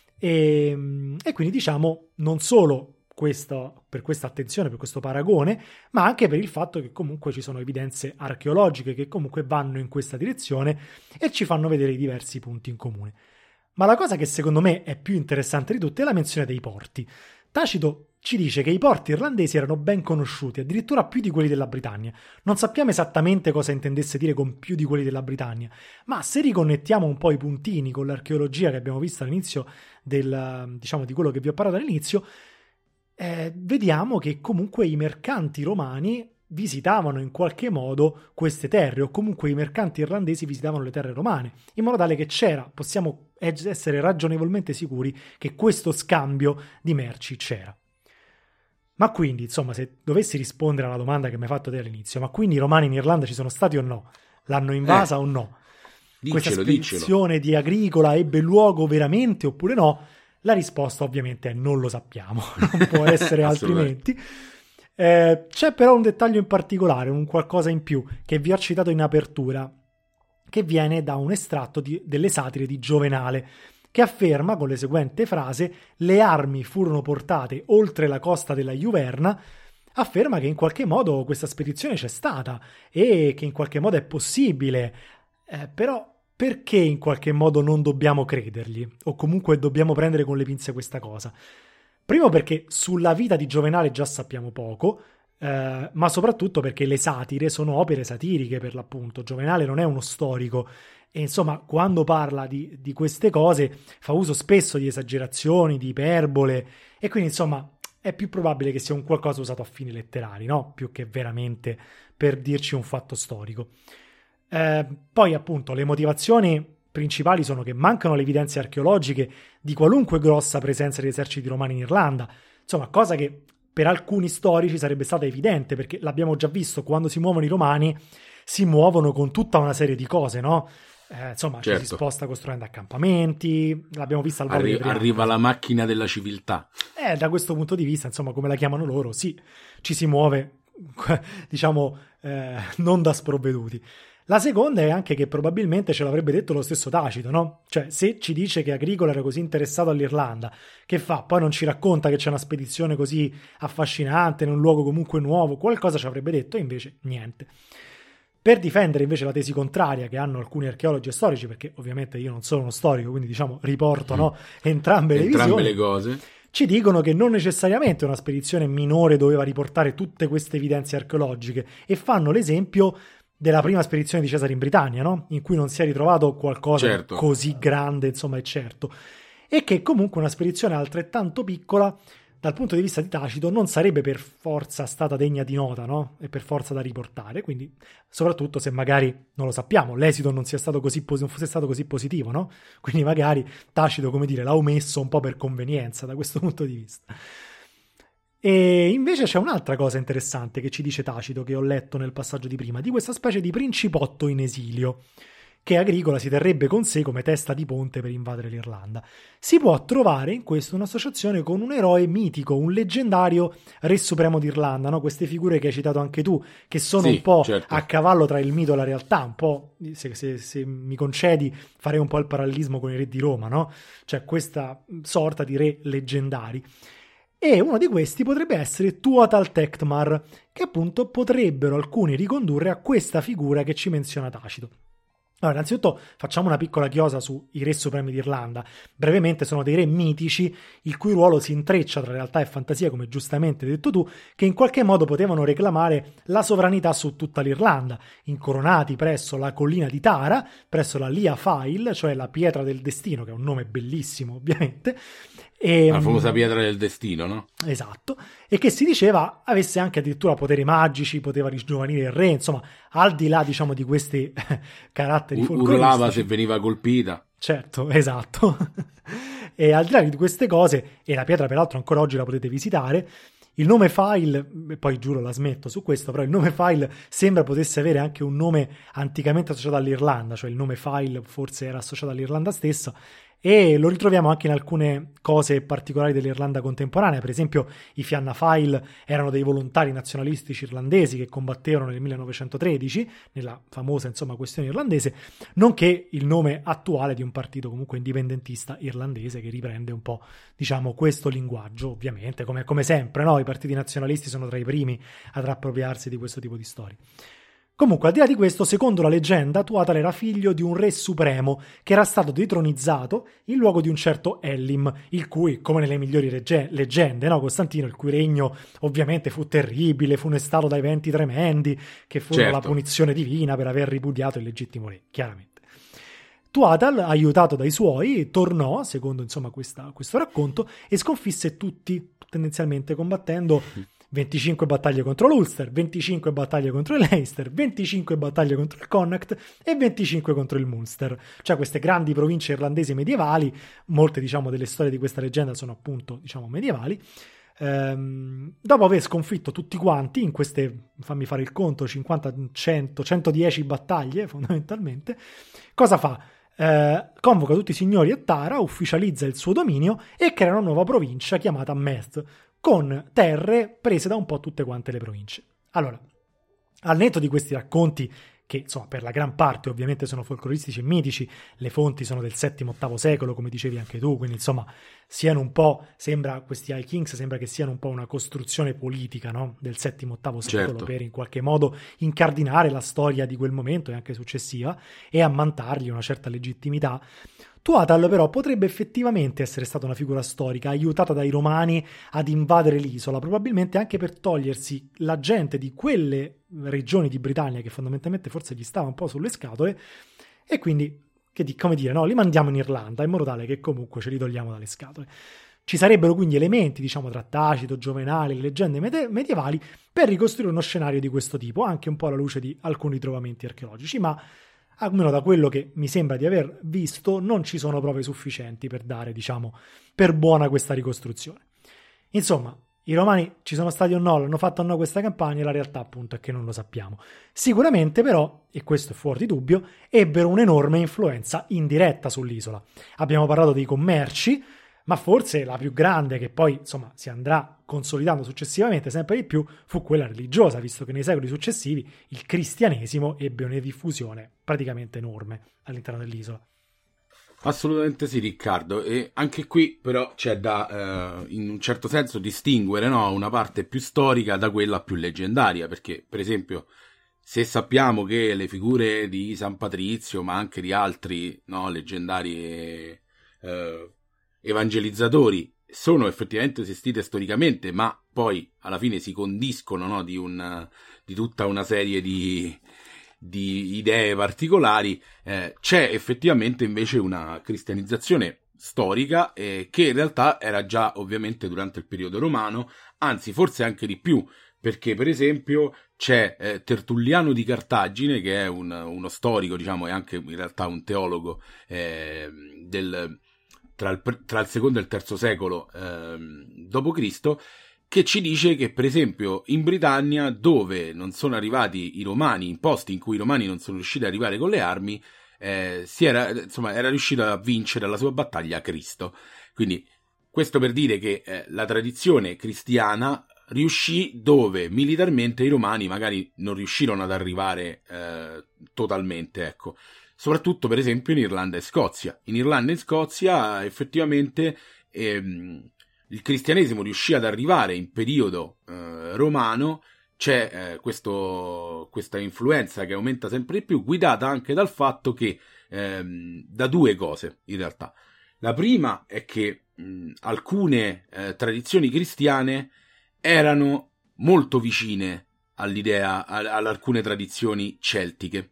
E, e quindi diciamo non solo questo, per questa attenzione, per questo paragone, ma anche per il fatto che comunque ci sono evidenze archeologiche che comunque vanno in questa direzione e ci fanno vedere i diversi punti in comune. Ma la cosa che secondo me è più interessante di tutte è la menzione dei porti. Tacito ci dice che i porti irlandesi erano ben conosciuti, addirittura più di quelli della Britannia. Non sappiamo esattamente cosa intendesse dire con più di quelli della Britannia, ma se riconnettiamo un po' i puntini con l'archeologia che abbiamo visto all'inizio del, diciamo, di quello che vi ho parlato all'inizio, Eh, vediamo che comunque i mercanti romani visitavano in qualche modo queste terre, o comunque i mercanti irlandesi visitavano le terre romane, in modo tale che c'era, possiamo essere ragionevolmente sicuri che questo scambio di merci c'era. Ma quindi, insomma, se dovessi rispondere alla domanda che mi hai fatto te all'inizio, ma quindi i romani in Irlanda ci sono stati o no? L'hanno invasa eh, o no? Diccelo, Questa spedizione di Agricola ebbe luogo veramente oppure no? La risposta ovviamente è non lo sappiamo, non può essere altrimenti. Eh, c'è però un dettaglio in particolare, un qualcosa in più che vi ho citato in apertura, che viene da un estratto di, delle satire di Giovenale, che afferma con le seguente frase: le armi furono portate oltre la costa della Juverna. Afferma che in qualche modo questa spedizione c'è stata e che in qualche modo è possibile, eh, però perché in qualche modo non dobbiamo credergli, o comunque dobbiamo prendere con le pinze questa cosa? Primo perché sulla vita di Giovenale già sappiamo poco, eh, ma soprattutto perché le satire sono opere satiriche per l'appunto. Giovenale non è uno storico, E insomma, quando parla di, di queste cose fa uso spesso di esagerazioni, di iperbole, e quindi insomma è più probabile che sia un qualcosa usato a fini letterari, no? Più che veramente per dirci un fatto storico. Eh, poi appunto le motivazioni principali sono che mancano le evidenze archeologiche di qualunque grossa presenza di eserciti romani in Irlanda, insomma cosa che per alcuni storici sarebbe stata evidente, perché l'abbiamo già visto, quando si muovono i romani si muovono con tutta una serie di cose, no? Eh, insomma, certo. Ci si sposta costruendo accampamenti, l'abbiamo vista al Arri- arriva la macchina della civiltà. Eh, da questo punto di vista, insomma, come la chiamano loro, sì, ci si muove, diciamo, eh, non da sprovveduti. La seconda è anche che probabilmente ce l'avrebbe detto lo stesso Tacito, no? Cioè, se ci dice che Agricola era così interessato all'Irlanda, che fa? Poi non ci racconta che c'è una spedizione così affascinante, in un luogo comunque nuovo, qualcosa ci avrebbe detto, e invece niente. Per difendere invece la tesi contraria che hanno alcuni archeologi e storici, perché ovviamente io non sono uno storico, quindi diciamo riporto no, entrambe le entrambe visioni, le cose, ci dicono che non necessariamente una spedizione minore doveva riportare tutte queste evidenze archeologiche, e fanno l'esempio della prima spedizione di Cesare in Britannia, no? In cui non si è ritrovato qualcosa certo. così grande, insomma, è certo, e che comunque una spedizione altrettanto piccola dal punto di vista di Tacito non sarebbe per forza stata degna di nota, no? E per forza da riportare, quindi soprattutto se magari, non lo sappiamo, l'esito non sia stato così non fosse stato così positivo, no? Quindi magari Tacito, come dire, l'ha omesso un po' per convenienza da questo punto di vista. E invece c'è un'altra cosa interessante che ci dice Tacito, che ho letto nel passaggio di prima, di questa specie di principotto in esilio che Agricola si terrebbe con sé come testa di ponte per invadere l'Irlanda. Si può trovare in questo un'associazione con un eroe mitico, un leggendario re supremo d'Irlanda, no? Queste figure che hai citato anche tu, che sono sì, un po' certo. a cavallo tra il mito e la realtà, un po', se, se, se mi concedi, farei un po' il parallelismo con i re di Roma, no? Cioè questa sorta di re leggendari. E uno di questi potrebbe essere Tuathal Techtmar, che appunto potrebbero alcuni ricondurre a questa figura che ci menziona Tacito. Allora, innanzitutto facciamo una piccola chiosa sui re supremi d'Irlanda. Brevemente sono dei re mitici, il cui ruolo si intreccia tra realtà e fantasia, come giustamente hai detto tu, che in qualche modo potevano reclamare la sovranità su tutta l'Irlanda, incoronati presso la collina di Tara, presso la Lia Fáil, cioè la pietra del destino, che è un nome bellissimo ovviamente. E, la famosa pietra del destino, no? Esatto, e che si diceva avesse anche addirittura poteri magici, poteva rigiovanire il re, insomma, al di là, diciamo, di questi caratteri folcloristici. Urlava se veniva colpita. Certo, esatto. E al di là di queste cose, e la pietra peraltro ancora oggi la potete visitare, il nome Fáil, e poi giuro la smetto su questo, però il nome Fáil sembra potesse avere anche un nome anticamente associato all'Irlanda, cioè il nome Fáil forse era associato all'Irlanda stessa, e lo ritroviamo anche in alcune cose particolari dell'Irlanda contemporanea. Per esempio i Fianna Fáil erano dei volontari nazionalistici irlandesi che combattevano nel millenovecentotredici nella famosa insomma questione irlandese, nonché il nome attuale di un partito comunque indipendentista irlandese che riprende un po' diciamo questo linguaggio, ovviamente come, come sempre, no? I partiti nazionalisti sono tra i primi ad appropriarsi di questo tipo di storie. Comunque, al di là di questo, secondo la leggenda, Tuathal era figlio di un re supremo che era stato detronizzato in luogo di un certo Ellim, il cui, come nelle migliori legge- leggende, no, Costantino, il cui regno ovviamente fu terribile, funestato da eventi tremendi, che furono certo. la punizione divina per aver ripudiato il legittimo re, chiaramente. Tuathal, aiutato dai suoi, tornò, secondo insomma questa, questo racconto, e sconfisse tutti, tendenzialmente combattendo venticinque battaglie contro l'Ulster, venticinque battaglie contro il Leinster, venticinque battaglie contro il Connacht e venticinque contro il Munster. Cioè queste grandi province irlandesi medievali, molte diciamo delle storie di questa leggenda sono appunto diciamo medievali. Ehm, dopo aver sconfitto tutti quanti in queste, fammi fare il conto, cinquanta, cento, centodieci battaglie fondamentalmente, cosa fa? Eh, convoca tutti i signori a Tara, ufficializza il suo dominio e crea una nuova provincia chiamata Meath, con terre prese da un po' tutte quante le province. Allora, al netto di questi racconti, che insomma per la gran parte ovviamente sono folcloristici e mitici, le fonti sono del settimo ottavo secolo, come dicevi anche tu, quindi insomma siano un po', sembra, questi High Kings sembra che siano un po' una costruzione politica, no? Del settimo ottavo secolo, certo. per in qualche modo incardinare la storia di quel momento e anche successiva e ammantargli una certa legittimità. Tuathal però potrebbe effettivamente essere stata una figura storica aiutata dai romani ad invadere l'isola, probabilmente anche per togliersi la gente di quelle regioni di Britannia che fondamentalmente forse gli stava un po' sulle scatole e quindi, che di, come dire, no, li mandiamo in Irlanda in modo tale che comunque ce li togliamo dalle scatole. Ci sarebbero quindi elementi, diciamo, tra Tacito, Giovenale, le leggende mede- medievali per ricostruire uno scenario di questo tipo, anche un po' alla luce di alcuni ritrovamenti archeologici, ma almeno da quello che mi sembra di aver visto non ci sono prove sufficienti per dare, diciamo, per buona questa ricostruzione. Insomma, i romani ci sono stati o no, l'hanno fatto o no questa campagna, e la realtà appunto è che non lo sappiamo. Sicuramente però, e questo è fuori di dubbio, ebbero un'enorme influenza indiretta sull'isola. Abbiamo parlato dei commerci, ma forse la più grande, che poi insomma si andrà consolidando successivamente sempre di più, fu quella religiosa, visto che nei secoli successivi il cristianesimo ebbe una diffusione praticamente enorme all'interno dell'isola. Assolutamente sì, Riccardo, e anche qui però c'è da, eh, in un certo senso, distinguere, no, una parte più storica da quella più leggendaria, perché per esempio se sappiamo che le figure di San Patrizio, ma anche di altri, no, leggendari e, eh, evangelizzatori sono effettivamente esistite storicamente, ma poi alla fine si condiscono, no, di, un, di tutta una serie di, di idee particolari, eh, c'è effettivamente invece una cristianizzazione storica eh, che in realtà era già ovviamente durante il periodo romano, anzi forse anche di più, perché per esempio c'è eh, Tertulliano di Cartagine, che è un, uno storico, diciamo, e anche in realtà un teologo eh, del Tra il, tra il secondo e il terzo secolo ehm, dopo Cristo, che ci dice che per esempio in Britannia, dove non sono arrivati i romani, in posti in cui i romani non sono riusciti ad arrivare con le armi, eh, si era, insomma, era riuscito a vincere la sua battaglia Cristo. Quindi questo per dire che eh, la tradizione cristiana riuscì dove militarmente i romani magari non riuscirono ad arrivare eh, totalmente, ecco. Soprattutto per esempio in Irlanda e Scozia. In Irlanda e Scozia effettivamente ehm, il cristianesimo riuscì ad arrivare in periodo eh, romano, c'è eh, questo, questa influenza che aumenta sempre di più, guidata anche dal fatto che, ehm, da due cose in realtà. La prima è che mh, alcune eh, tradizioni cristiane erano molto vicine all'idea, a, ad alcune tradizioni celtiche.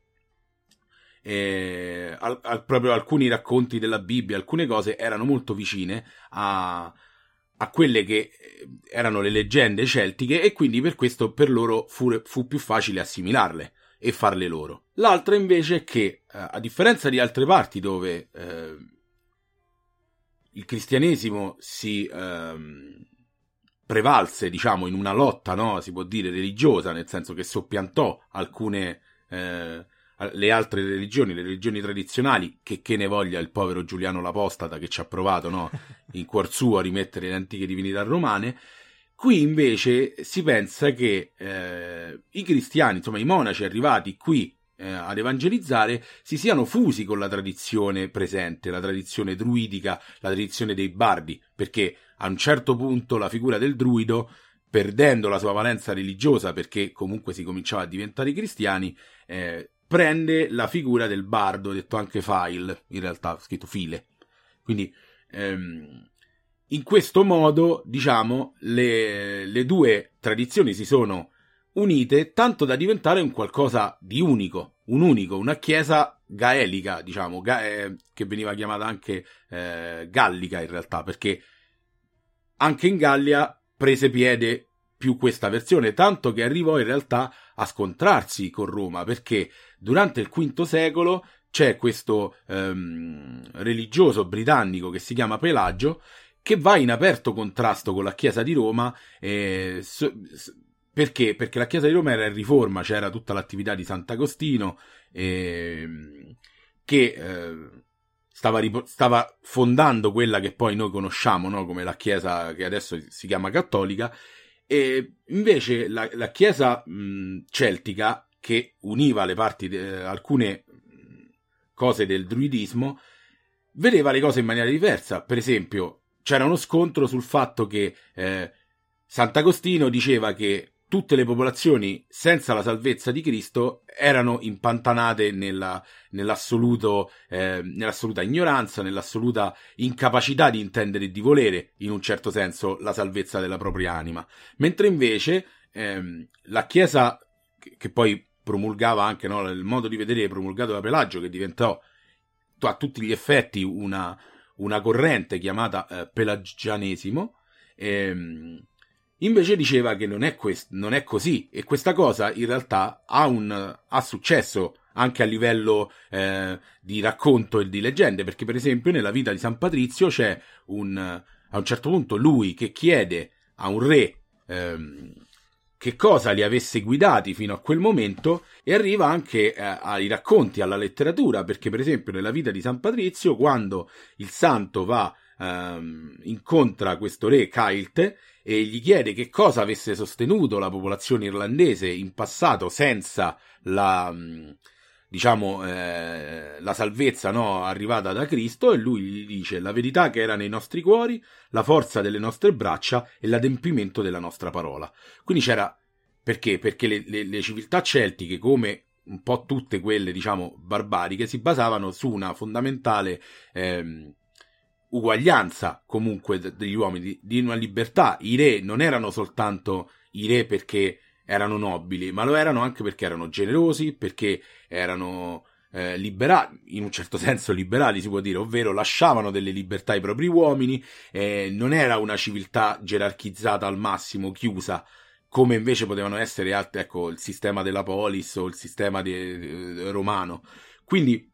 Eh, al, al, proprio alcuni racconti della Bibbia, alcune cose erano molto vicine a, a quelle che erano le leggende celtiche, e quindi per questo per loro fu, fu più facile assimilarle e farle loro. L'altra invece è che eh, a differenza di altre parti dove eh, il cristianesimo si eh, prevalse, diciamo, in una lotta, no, si può dire religiosa, nel senso che soppiantò alcune eh, le altre religioni, le religioni tradizionali, che, che ne voglia il povero Giuliano l'Apostata, che ci ha provato, no, in cuor suo a rimettere le antiche divinità romane. Qui invece si pensa che eh, i cristiani, insomma i monaci arrivati qui eh, ad evangelizzare, si siano fusi con la tradizione presente, la tradizione druidica, la tradizione dei bardi, perché a un certo punto la figura del druido, perdendo la sua valenza religiosa, perché comunque si cominciava a diventare cristiani, eh, prende la figura del bardo, detto anche file, in realtà scritto file. Quindi ehm, in questo modo, diciamo, le, le due tradizioni si sono unite tanto da diventare un qualcosa di unico, un unico, una chiesa gaelica, diciamo, ga- eh, che veniva chiamata anche eh, gallica in realtà, perché anche in Gallia prese piede più questa versione, tanto che arrivò in realtà a scontrarsi con Roma, perché durante il quinto secolo c'è questo ehm, religioso britannico che si chiama Pelagio, che va in aperto contrasto con la Chiesa di Roma, eh, so, perché? Perché la Chiesa di Roma era in riforma, c'era tutta l'attività di Sant'Agostino, eh, che eh, stava, stava fondando quella che poi noi conosciamo, no? Come la Chiesa che adesso si chiama cattolica, e invece la, la Chiesa mh, celtica, che univa le parti, eh, alcune cose del druidismo, vedeva le cose in maniera diversa. Per esempio, c'era uno scontro sul fatto che eh, Sant'Agostino diceva che tutte le popolazioni senza la salvezza di Cristo erano impantanate nella, nell'assoluto, eh, nell'assoluta ignoranza, nell'assoluta incapacità di intendere e di volere, in un certo senso, la salvezza della propria anima. Mentre invece ehm, la Chiesa, che, che poi promulgava anche, no, il modo di vedere promulgato da Pelagio, che diventò a tutti gli effetti una, una corrente chiamata eh, pelagianesimo, ehm, invece diceva che non è, quest- non è così, e questa cosa in realtà ha, un, ha successo anche a livello eh, di racconto e di leggende, perché per esempio nella vita di San Patrizio c'è un, a un certo punto lui che chiede a un re ehm, che cosa li avesse guidati fino a quel momento, e arriva anche eh, ai racconti, alla letteratura, perché per esempio nella vita di San Patrizio, quando il santo va ehm, incontra questo re Cailte e gli chiede che cosa avesse sostenuto la popolazione irlandese in passato senza la diciamo eh, la salvezza, no, arrivata da Cristo, e lui gli dice la verità che era nei nostri cuori, la forza delle nostre braccia e l'adempimento della nostra parola. Quindi c'era, perché? Perché le, le, le civiltà celtiche, come un po' tutte quelle diciamo barbariche, si basavano su una fondamentale ehm, uguaglianza comunque degli uomini, di, di una libertà. I re non erano soltanto i re perché erano nobili, ma lo erano anche perché erano generosi, perché erano eh, liberali, in un certo senso liberali si può dire, ovvero lasciavano delle libertà ai propri uomini, eh, non era una civiltà gerarchizzata al massimo, chiusa, come invece potevano essere altri, ecco, il sistema della polis o il sistema de, de, romano. Quindi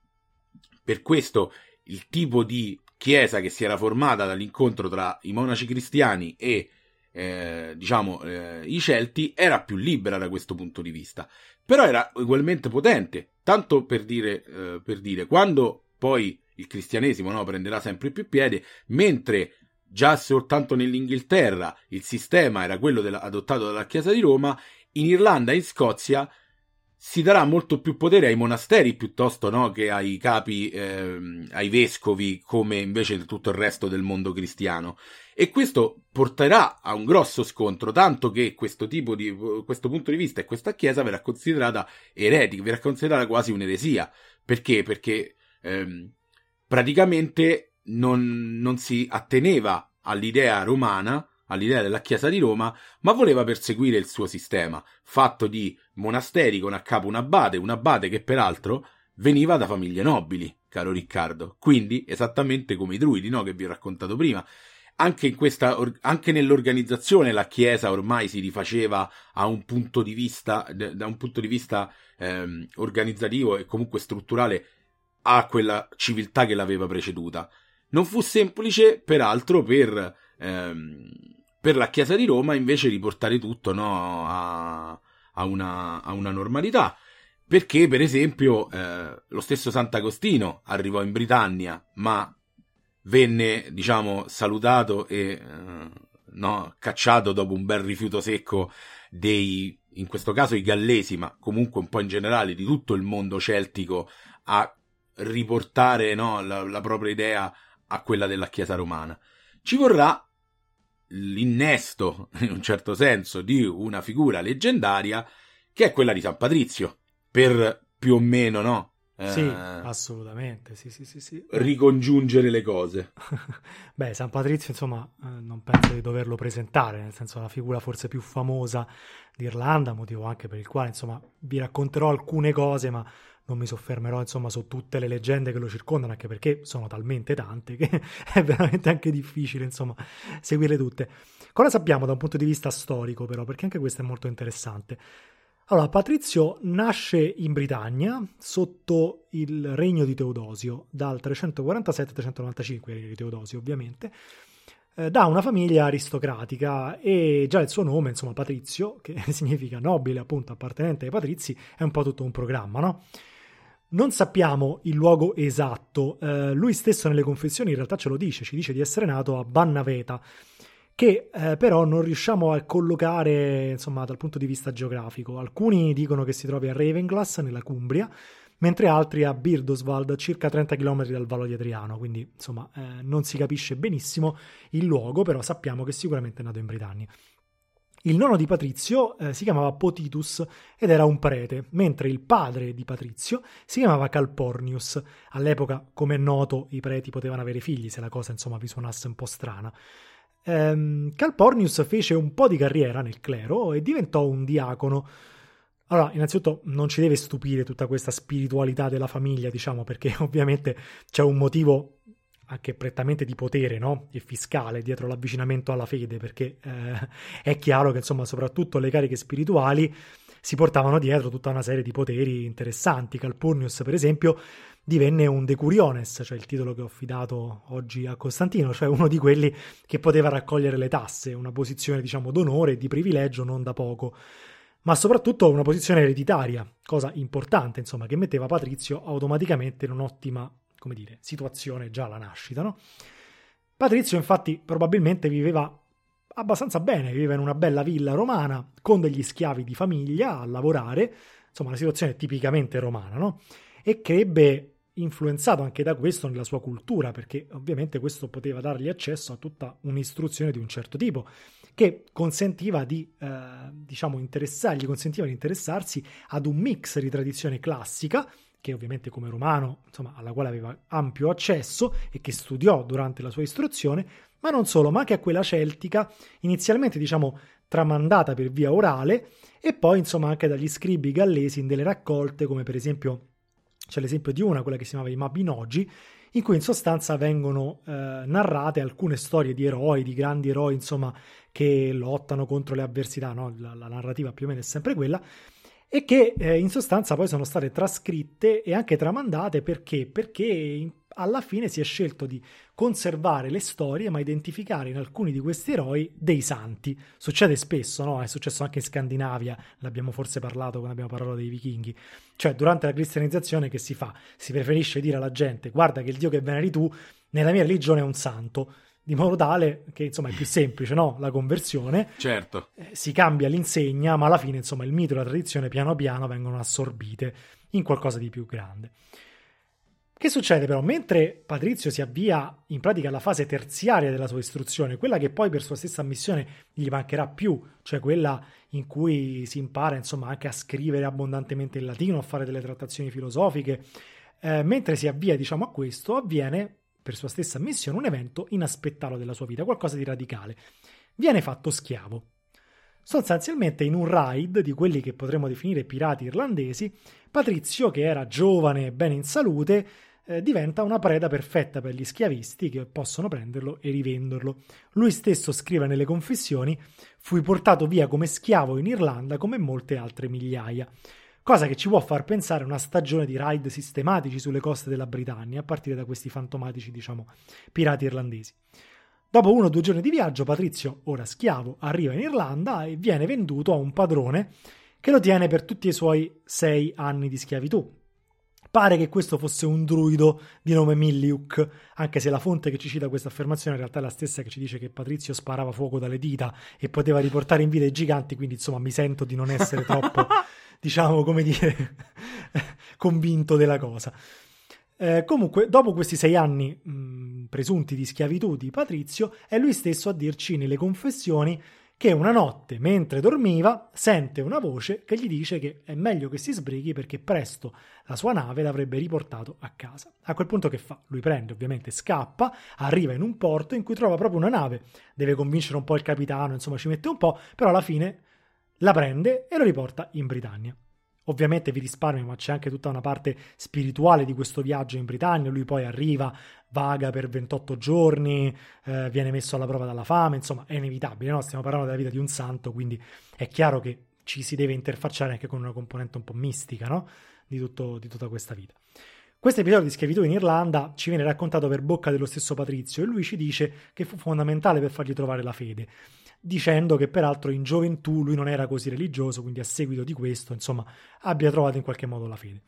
per questo il tipo di chiesa che si era formata dall'incontro tra i monaci cristiani e Eh, diciamo eh, i Celti era più libera da questo punto di vista, però era ugualmente potente, tanto per dire, eh, per dire quando poi il cristianesimo, no, prenderà sempre più piede, mentre già soltanto nell'Inghilterra il sistema era quello della, adottato dalla Chiesa di Roma, in Irlanda e in Scozia si darà molto più potere ai monasteri piuttosto, no, che ai capi, ehm, ai vescovi, come invece tutto il resto del mondo cristiano. E questo porterà a un grosso scontro, tanto che questo tipo di, questo punto di vista e questa chiesa verrà considerata eretica, verrà considerata quasi un'eresia. Perché? Perché ehm, praticamente non, non si atteneva all'idea romana, all'idea della Chiesa di Roma, ma voleva perseguire il suo sistema, fatto di monasteri con a capo un abate, un abate che peraltro veniva da famiglie nobili, caro Riccardo, quindi esattamente come i druidi, no, che vi ho raccontato prima. Anche, in questa, anche nell'organizzazione la Chiesa ormai si rifaceva a un punto di vista, da un punto di vista ehm, organizzativo e comunque strutturale a quella civiltà che l'aveva preceduta. Non fu semplice, peraltro, per, ehm, per la Chiesa di Roma invece riportare tutto, no, a, a, una, a una normalità. Perché, per esempio, eh, lo stesso Sant'Agostino arrivò in Britannia, ma venne, diciamo, salutato e eh, no, cacciato dopo un bel rifiuto secco dei, in questo caso i gallesi, ma comunque un po' in generale di tutto il mondo celtico, a riportare, no, la, la propria idea a quella della Chiesa romana. Ci vorrà l'innesto, in un certo senso, di una figura leggendaria che è quella di San Patrizio, per più o meno, no? Sì, eh, assolutamente, sì, sì, sì, sì. ricongiungere le cose. Beh, San Patrizio, insomma, eh, non penso di doverlo presentare, nel senso la figura forse più famosa d'Irlanda, motivo anche per il quale, insomma, vi racconterò alcune cose, ma non mi soffermerò, insomma, su tutte le leggende che lo circondano, anche perché sono talmente tante che è veramente anche difficile, insomma, seguirle tutte. Cosa sappiamo da un punto di vista storico, però, perché anche questo è molto interessante. Allora, Patrizio nasce in Britannia sotto il regno di Teodosio, dal trecentoquarantasette al trecentonovantacinque, il regno di Teodosio ovviamente, eh, da una famiglia aristocratica, e già il suo nome, insomma, Patrizio, che significa nobile, appunto, appartenente ai patrizi, è un po' tutto un programma, no? Non sappiamo il luogo esatto, eh, lui stesso nelle confessioni in realtà ce lo dice, ci dice di essere nato a Bannaveta, che eh, però non riusciamo a collocare, insomma, dal punto di vista geografico. Alcuni dicono che si trovi a Ravenglass, nella Cumbria, mentre altri a Birdoswald, circa trenta chilometri dal Vallo di Adriano, quindi, insomma, eh, non si capisce benissimo il luogo, però sappiamo che sicuramente è nato in Britannia. Il nonno di Patrizio eh, si chiamava Potitus ed era un prete, mentre il padre di Patrizio si chiamava Calpornius. All'epoca, come è noto, i preti potevano avere figli, se la cosa, insomma, vi suonasse un po' strana. Calpornius fece un po' di carriera nel clero e diventò un diacono. Allora, innanzitutto non ci deve stupire tutta questa spiritualità della famiglia, diciamo, perché ovviamente c'è un motivo anche prettamente di potere, no? E fiscale dietro l'avvicinamento alla fede, perché eh, è chiaro che, insomma, soprattutto le cariche spirituali si portavano dietro tutta una serie di poteri interessanti. Calpurnius, per esempio, divenne un decuriones, cioè il titolo che ho affidato oggi a Costantino, cioè uno di quelli che poteva raccogliere le tasse, una posizione, diciamo, d'onore e di privilegio non da poco, ma soprattutto una posizione ereditaria, cosa importante, insomma, che metteva Patrizio automaticamente in un'ottima, come dire, situazione già alla nascita, no? Patrizio, infatti, probabilmente viveva abbastanza bene, viveva in una bella villa romana, con degli schiavi di famiglia a lavorare, insomma, una situazione tipicamente romana, no? E crebbe, influenzato anche da questo, nella sua cultura, perché ovviamente questo poteva dargli accesso a tutta un'istruzione di un certo tipo, che consentiva di, eh, diciamo, interessargli, consentiva di interessarsi ad un mix di tradizione classica, che ovviamente come romano, insomma, alla quale aveva ampio accesso e che studiò durante la sua istruzione, ma non solo, ma anche a quella celtica, inizialmente, diciamo, tramandata per via orale, e poi, insomma, anche dagli scribi gallesi in delle raccolte, come per esempio, c'è l'esempio di una, quella che si chiamava i Mabinogi, in cui in sostanza vengono eh, narrate alcune storie di eroi, di grandi eroi, insomma, che lottano contro le avversità, no? La, la narrativa più o meno è sempre quella, e che eh, in sostanza poi sono state trascritte e anche tramandate perché? Perché in, alla fine si è scelto di conservare le storie, ma identificare in alcuni di questi eroi dei santi. Succede spesso, no? È successo anche in Scandinavia, l'abbiamo forse parlato quando abbiamo parlato dei vichinghi. Cioè, durante la cristianizzazione che si fa? Si preferisce dire alla gente: guarda che il Dio che veneri tu, nella mia religione è un santo, di modo tale che, insomma, è più semplice, no? La conversione. Certo. Eh, si cambia l'insegna, ma alla fine, insomma, il mito e la tradizione piano piano vengono assorbite in qualcosa di più grande. Che succede però? Mentre Patrizio si avvia in pratica alla fase terziaria della sua istruzione, quella che poi per sua stessa ammissione gli mancherà più, cioè quella in cui si impara, insomma, anche a scrivere abbondantemente in latino, a fare delle trattazioni filosofiche, eh, mentre si avvia, diciamo, a questo, avviene per sua stessa ammissione un evento inaspettato della sua vita, qualcosa di radicale. Viene fatto schiavo. Sostanzialmente in un raid di quelli che potremmo definire pirati irlandesi, Patrizio, che era giovane e bene in salute, eh, diventa una preda perfetta per gli schiavisti che possono prenderlo e rivenderlo. Lui stesso scrive nelle Confessioni: fui portato via come schiavo in Irlanda come molte altre migliaia. Cosa che ci può far pensare a una stagione di raid sistematici sulle coste della Britannia, a partire da questi fantomatici, diciamo, pirati irlandesi. Dopo uno o due giorni di viaggio, Patrizio, ora schiavo, arriva in Irlanda e viene venduto a un padrone che lo tiene per tutti i suoi sei anni di schiavitù. Pare che questo fosse un druido di nome Miliuk, anche se la fonte che ci cita questa affermazione in realtà è la stessa che ci dice che Patrizio sparava fuoco dalle dita e poteva riportare in vita i giganti, quindi insomma mi sento di non essere troppo, diciamo, come dire, convinto della cosa. Eh, comunque, dopo questi sei anni mh, presunti di schiavitù di Patrizio, è lui stesso a dirci nelle Confessioni che una notte, mentre dormiva, sente una voce che gli dice che è meglio che si sbrighi perché presto la sua nave l'avrebbe riportato a casa. A quel punto che fa? Lui prende, ovviamente, scappa, arriva in un porto in cui trova proprio una nave, deve convincere un po' il capitano, insomma ci mette un po', però alla fine la prende e lo riporta in Britannia. Ovviamente vi risparmio, ma c'è anche tutta una parte spirituale di questo viaggio in Britannia. Lui poi arriva, vaga per ventotto giorni, eh, viene messo alla prova dalla fame, insomma è inevitabile, no? Stiamo parlando della vita di un santo, quindi è chiaro che ci si deve interfacciare anche con una componente un po' mistica, no? Di, tutto, di tutta questa vita. Questo episodio di schiavitù in Irlanda ci viene raccontato per bocca dello stesso Patrizio e lui ci dice che fu fondamentale per fargli trovare la fede, dicendo che peraltro in gioventù lui non era così religioso, quindi a seguito di questo, insomma, abbia trovato in qualche modo la fede.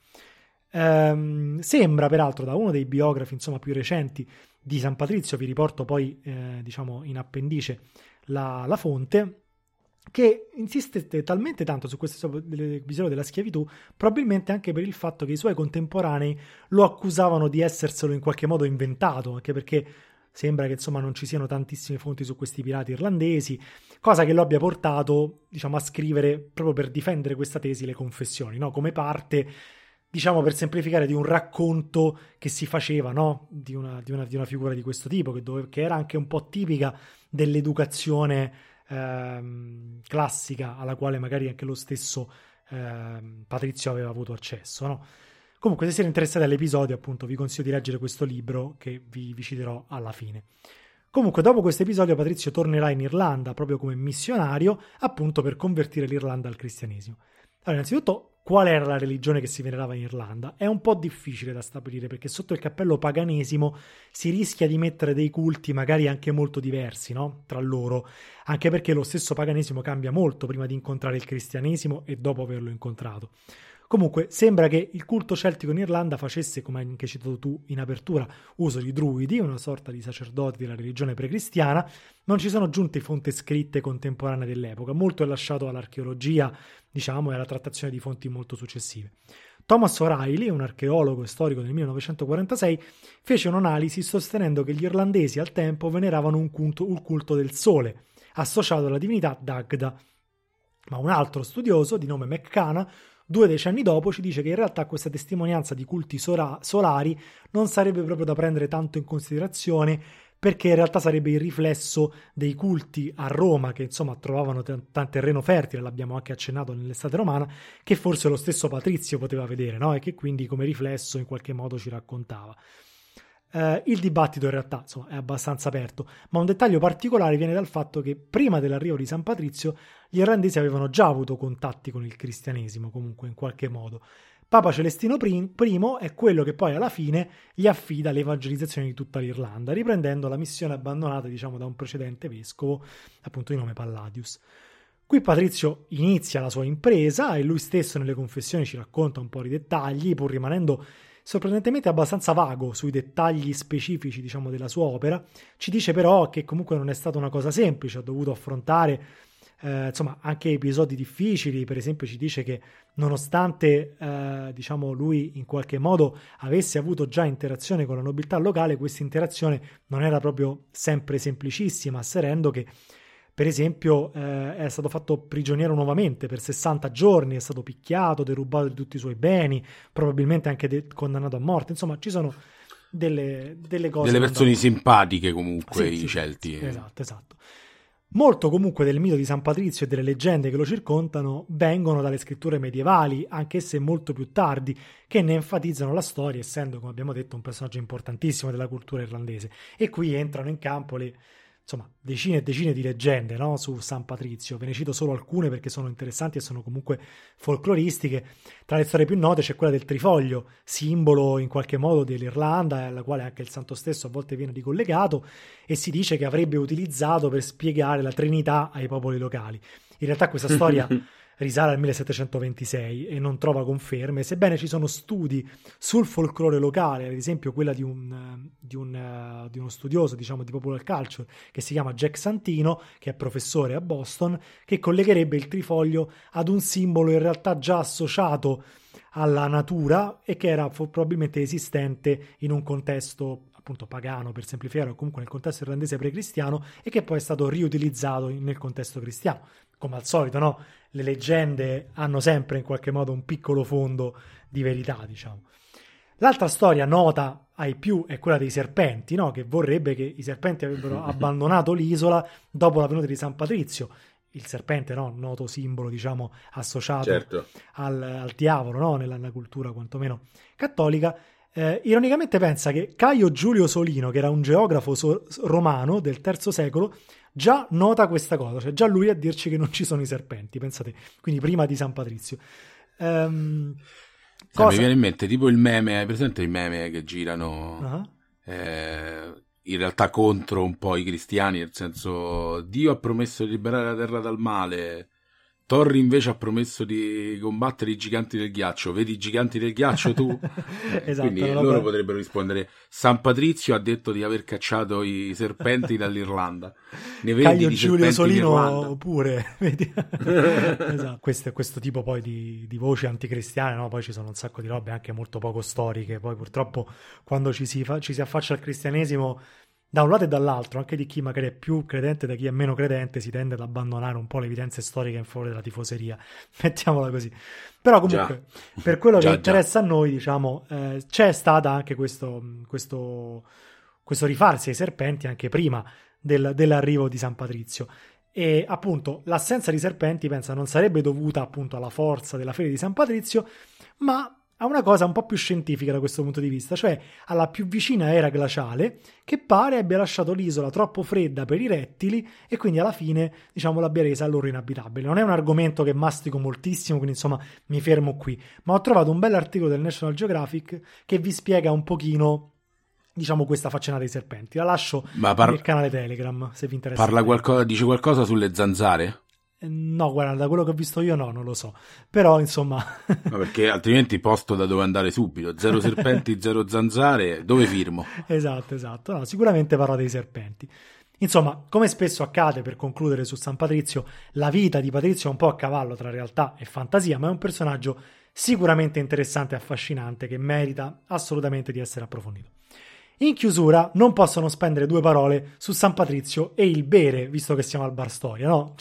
Ehm, sembra peraltro da uno dei biografi, insomma, più recenti di San Patrizio, vi riporto poi, eh, diciamo, in appendice la, la fonte, che insiste talmente tanto su questo episodio della schiavitù, probabilmente anche per il fatto che i suoi contemporanei lo accusavano di esserselo in qualche modo inventato, anche perché sembra che, insomma, non ci siano tantissime fonti su questi pirati irlandesi, cosa che lo abbia portato, diciamo, a scrivere proprio per difendere questa tesi le Confessioni, no? Come parte, diciamo, per semplificare, di un racconto che si faceva, no? Di una, di una, di una figura di questo tipo, che, dove, che era anche un po' tipica dell'educazione ehm, classica alla quale magari anche lo stesso eh, Patrizio aveva avuto accesso, no? Comunque, se siete interessati all'episodio, appunto, vi consiglio di leggere questo libro che vi, vi citerò alla fine. Comunque, dopo questo episodio, Patrizio tornerà in Irlanda proprio come missionario, appunto per convertire l'Irlanda al cristianesimo. Allora, innanzitutto, qual era la religione che si venerava in Irlanda? È un po' difficile da stabilire, perché sotto il cappello paganesimo si rischia di mettere dei culti magari anche molto diversi, no? Tra loro, anche perché lo stesso paganesimo cambia molto prima di incontrare il cristianesimo e dopo averlo incontrato. Comunque, sembra che il culto celtico in Irlanda facesse, come hai anche citato tu in apertura, uso di druidi, una sorta di sacerdoti della religione precristiana. Non ci sono giunte fonti scritte contemporanee dell'epoca, molto è lasciato all'archeologia, diciamo, e alla trattazione di fonti molto successive. Thomas O'Reilly, un archeologo e storico del millenovecentoquarantasei, fece un'analisi sostenendo che gli irlandesi al tempo veneravano un culto, un culto del sole, associato alla divinità Dagda. Ma un altro studioso, di nome McCann, due decenni dopo ci dice che in realtà questa testimonianza di culti sora- solari non sarebbe proprio da prendere tanto in considerazione, perché in realtà sarebbe il riflesso dei culti a Roma, che insomma trovavano t- tanto terreno fertile, l'abbiamo anche accennato nell'estate romana, che forse lo stesso Patrizio poteva vedere, no? E che quindi come riflesso in qualche modo ci raccontava. Uh, il dibattito in realtà insomma, è abbastanza aperto, ma un dettaglio particolare viene dal fatto che prima dell'arrivo di San Patrizio gli irlandesi avevano già avuto contatti con il cristianesimo, comunque in qualche modo. Papa Celestino I è quello che poi alla fine gli affida l'evangelizzazione di tutta l'Irlanda, riprendendo la missione abbandonata, diciamo, da un precedente vescovo, appunto di nome Palladius. Qui Patrizio inizia la sua impresa e lui stesso nelle confessioni ci racconta un po' di dettagli, pur rimanendo sorprendentemente abbastanza vago sui dettagli specifici, diciamo, della sua opera. Ci dice però che comunque non è stata una cosa semplice, ha dovuto affrontare eh, insomma anche episodi difficili. Per esempio ci dice che nonostante eh, diciamo lui in qualche modo avesse avuto già interazione con la nobiltà locale, questa interazione non era proprio sempre semplicissima, asserendo che per esempio eh, è stato fatto prigioniero nuovamente per sessanta giorni, è stato picchiato, derubato di tutti i suoi beni, probabilmente anche de- condannato a morte. Insomma, ci sono delle, delle cose... Delle persone da... simpatiche comunque, sì, i sì, Celti. Sì, esatto, esatto. Molto comunque del mito di San Patrizio e delle leggende che lo circondano vengono dalle scritture medievali, anche se molto più tardi, che ne enfatizzano la storia, essendo, come abbiamo detto, un personaggio importantissimo della cultura irlandese. E qui entrano in campo le... insomma, decine e decine di leggende, no? Su San Patrizio. Ve ne cito solo alcune perché sono interessanti e sono comunque folcloristiche. Tra le storie più note c'è quella del trifoglio, simbolo in qualche modo dell'Irlanda, alla quale anche il santo stesso a volte viene ricollegato, e si dice che avrebbe utilizzato per spiegare la Trinità ai popoli locali. In realtà questa storia risale al millesettecentoventisei e non trova conferme, sebbene ci sono studi sul folklore locale, ad esempio quella di, un, di, un, di uno studioso, diciamo, di popular culture che si chiama Jack Santino, che è professore a Boston, che collegherebbe il trifoglio ad un simbolo in realtà già associato alla natura e che era probabilmente esistente in un contesto appunto pagano, per semplificare, o comunque nel contesto irlandese precristiano, e che poi è stato riutilizzato nel contesto cristiano. Come al solito, no? Le leggende hanno sempre in qualche modo un piccolo fondo di verità, diciamo. L'altra storia nota ai più è quella dei serpenti, no? Che vorrebbe che i serpenti avrebbero abbandonato l'isola dopo la venuta di San Patrizio. Il serpente, no? Noto simbolo, diciamo, associato certo. al, al diavolo, no? Nella, nella cultura quantomeno cattolica. Eh, ironicamente pensa che Caio Giulio Solino, che era un geografo so- romano del terzo secolo, già nota questa cosa, cioè già lui a dirci che non ci sono i serpenti, pensate, quindi prima di San Patrizio. Um, cosa... Mi viene in mente tipo il meme, hai presente i meme che girano uh-huh. eh, in realtà contro un po' i cristiani, nel senso Dio ha promesso di liberare la terra dal male, Thor invece ha promesso di combattere i giganti del ghiaccio. Vedi i giganti del ghiaccio tu? Esatto, quindi loro potrebbero rispondere: San Patrizio ha detto di aver cacciato i serpenti dall'Irlanda. Ne vedi Caio di Giulio serpenti Solino pure. Vedi? Esatto. Questo, questo tipo poi di, di voci anticristiane, no? Poi ci sono un sacco di robe anche molto poco storiche. Poi purtroppo quando ci si, fa, ci si affaccia al cristianesimo, da un lato e dall'altro, anche di chi magari è più credente da chi è meno credente, si tende ad abbandonare un po' le evidenze storiche in favore della tifoseria, mettiamola così. Però comunque, già. per quello già, che interessa già. a noi, diciamo, eh, c'è stata anche questo, questo, questo rifarsi ai serpenti anche prima del, dell'arrivo di San Patrizio. E appunto l'assenza di serpenti, pensa, non sarebbe dovuta appunto alla forza della fede di San Patrizio, ma a una cosa un po' più scientifica da questo punto di vista, cioè alla più vicina era glaciale, che pare abbia lasciato l'isola troppo fredda per i rettili e quindi alla fine, diciamo, l'abbia resa loro inabitabile. Non è un argomento che mastico moltissimo, quindi insomma mi fermo qui, ma ho trovato un bell'articolo del National Geographic che vi spiega un pochino, diciamo, questa faccenda dei serpenti. La lascio par- nel canale Telegram, se vi interessa. Parla qualcosa, dice qualcosa sulle zanzare? No, guarda, da quello che ho visto io no, non lo so. Però, insomma... Ma perché altrimenti posto da dove andare subito. Zero serpenti, zero zanzare, dove firmo? Esatto, esatto. No, sicuramente parla dei serpenti. Insomma, come spesso accade, per concludere su San Patrizio, la vita di Patrizio è un po' a cavallo tra realtà e fantasia, ma è un personaggio sicuramente interessante e affascinante che merita assolutamente di essere approfondito. In chiusura, non possono spendere due parole su San Patrizio e il bere, visto che siamo al Bar Storia, no?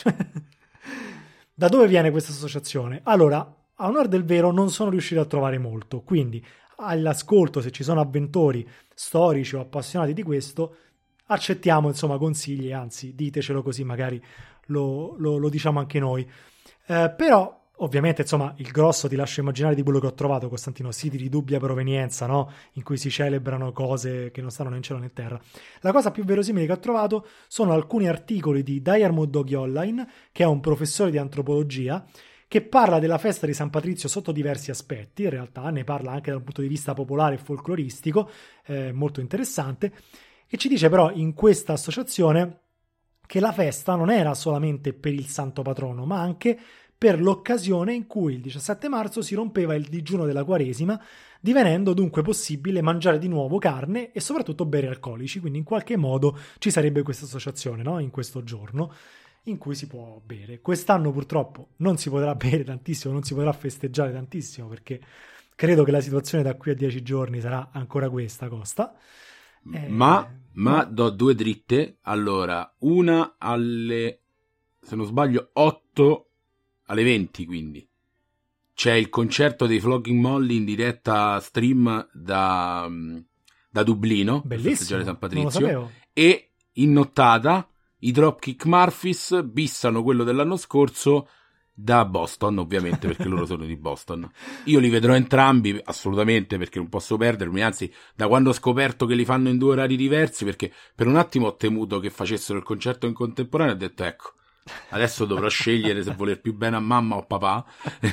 Da dove viene questa associazione? Allora, a onor del vero non sono riuscito a trovare molto, quindi all'ascolto, se ci sono avventori storici o appassionati di questo, accettiamo insomma consigli, anzi ditecelo così magari lo, lo, lo diciamo anche noi. Eh, però ovviamente insomma il grosso ti lascio immaginare di quello che ho trovato, Costantino, siti di dubbia provenienza, no? In cui si celebrano cose che non stanno né in cielo né in terra. La cosa più verosimile che ho trovato sono alcuni articoli di Diarmuid Doggy Online, che è un professore di antropologia, che parla della festa di San Patrizio sotto diversi aspetti. In realtà ne parla anche dal punto di vista popolare e folcloristico, eh, molto interessante, e ci dice però in questa associazione che la festa non era solamente per il santo patrono, ma anche per l'occasione in cui il diciassette marzo si rompeva il digiuno della Quaresima, divenendo dunque possibile mangiare di nuovo carne e soprattutto bere alcolici, quindi in qualche modo ci sarebbe questa associazione, no? In questo giorno in cui si può bere. Quest'anno purtroppo non si potrà bere tantissimo, non si potrà festeggiare tantissimo, perché credo che la situazione da qui a dieci giorni sarà ancora questa, Costa. Eh, ma, ma do due dritte. Allora, una alle, se non sbaglio, otto alle venti, quindi c'è il concerto dei Flogging Molly in diretta stream da, da Dublino, bellissimo, per festeggiare San Patrizio, e in nottata i Dropkick Murphys bissano quello dell'anno scorso da Boston, ovviamente, perché loro sono di Boston. Io li vedrò entrambi assolutamente, perché non posso perdermi, anzi da quando ho scoperto che li fanno in due orari diversi, perché per un attimo ho temuto che facessero il concerto in contemporanea, ho detto ecco, adesso dovrò scegliere se voler più bene a mamma o papà.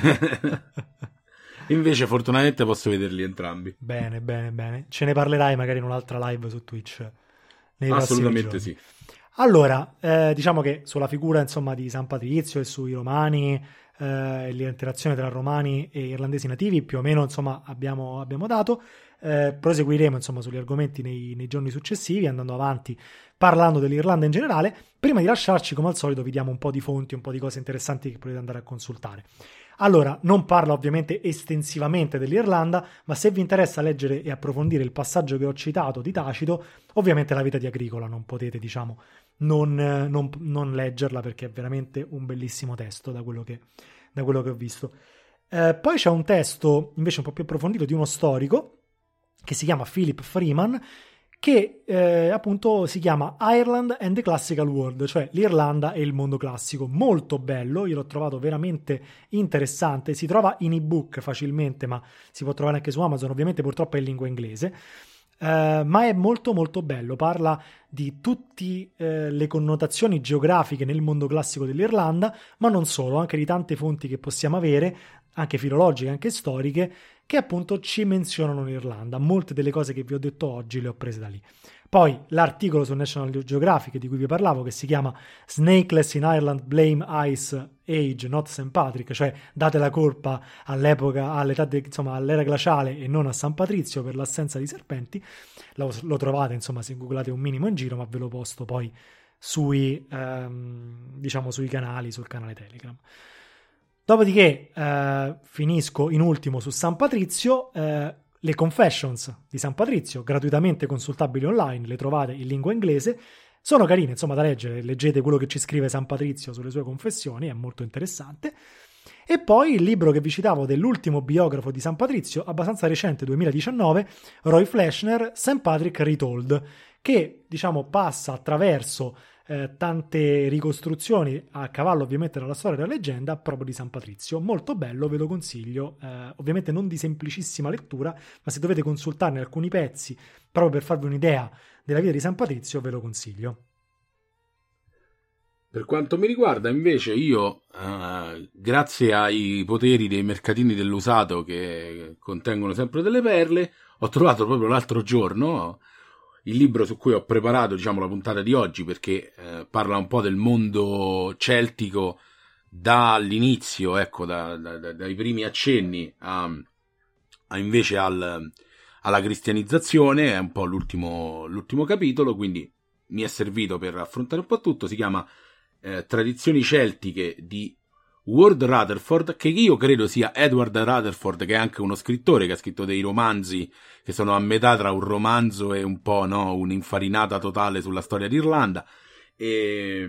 Invece fortunatamente posso vederli entrambi. Bene, bene, bene. Ce ne parlerai magari in un'altra live su Twitch nei assolutamente sì. Allora, eh, diciamo che sulla figura insomma di San Patrizio e sui romani eh, e l'interazione tra romani e irlandesi nativi più o meno insomma abbiamo, abbiamo dato. Eh, proseguiremo insomma sugli argomenti nei, nei giorni successivi, andando avanti parlando dell'Irlanda in generale. Prima di lasciarci, come al solito, vi diamo un po' di fonti, un po' di cose interessanti che potete andare a consultare. Allora, non parlo ovviamente estensivamente dell'Irlanda, ma se vi interessa leggere e approfondire il passaggio che ho citato di Tacito, ovviamente la vita di Agricola non potete, diciamo, non, non, non leggerla, perché è veramente un bellissimo testo da quello che, da quello che ho visto. Eh, poi c'è un testo invece un po' più approfondito di uno storico che si chiama Philip Freeman, che eh, appunto si chiama Ireland and the Classical World, cioè l'Irlanda e il mondo classico. Molto bello, io l'ho trovato veramente interessante, si trova in ebook facilmente, ma si può trovare anche su Amazon, ovviamente purtroppo è in lingua inglese, eh, ma è molto molto bello, parla di tutte eh, le connotazioni geografiche nel mondo classico dell'Irlanda, ma non solo, anche di tante fonti che possiamo avere, anche filologiche, anche storiche, che appunto ci menzionano l'Irlanda. Molte delle cose che vi ho detto oggi le ho prese da lì. Poi l'articolo su National Geographic di cui vi parlavo, che si chiama Snakeless in Ireland, Blame Ice Age, not Saint Patrick, cioè date la colpa all'epoca, all'età de, insomma all'era glaciale e non a San Patrizio per l'assenza di serpenti. Lo, lo trovate insomma se googlate un minimo in giro, ma ve lo posto poi sui, ehm, diciamo sui canali, sul canale Telegram. Dopodiché eh, finisco in ultimo su San Patrizio, eh, le Confessions di San Patrizio, gratuitamente consultabili online, le trovate in lingua inglese, sono carine insomma da leggere, leggete quello che ci scrive San Patrizio sulle sue confessioni, è molto interessante. E poi il libro che vi citavo dell'ultimo biografo di San Patrizio, abbastanza recente, duemiladiciannove, Roy Fleshner, Saint Patrick Retold, che diciamo passa attraverso eh, tante ricostruzioni a cavallo ovviamente dalla storia della leggenda proprio di San Patrizio. Molto bello, ve lo consiglio, eh, ovviamente non di semplicissima lettura, ma se dovete consultarne alcuni pezzi proprio per farvi un'idea della vita di San Patrizio ve lo consiglio. Per quanto mi riguarda, invece, io, eh, grazie ai poteri dei mercatini dell'usato che contengono sempre delle perle, ho trovato proprio l'altro giorno il libro su cui ho preparato, diciamo, la puntata di oggi, perché eh, parla un po' del mondo celtico dall'inizio, ecco, da, da, da, dai primi accenni a, a invece al, alla cristianizzazione. È un po' l'ultimo, l'ultimo capitolo, quindi mi è servito per affrontare un po' tutto. Si chiama Eh, Tradizioni celtiche di Ward Rutherford, che io credo sia Edward Rutherford, che è anche uno scrittore che ha scritto dei romanzi che sono a metà tra un romanzo e un po', no, un'infarinata totale sulla storia d'Irlanda, e,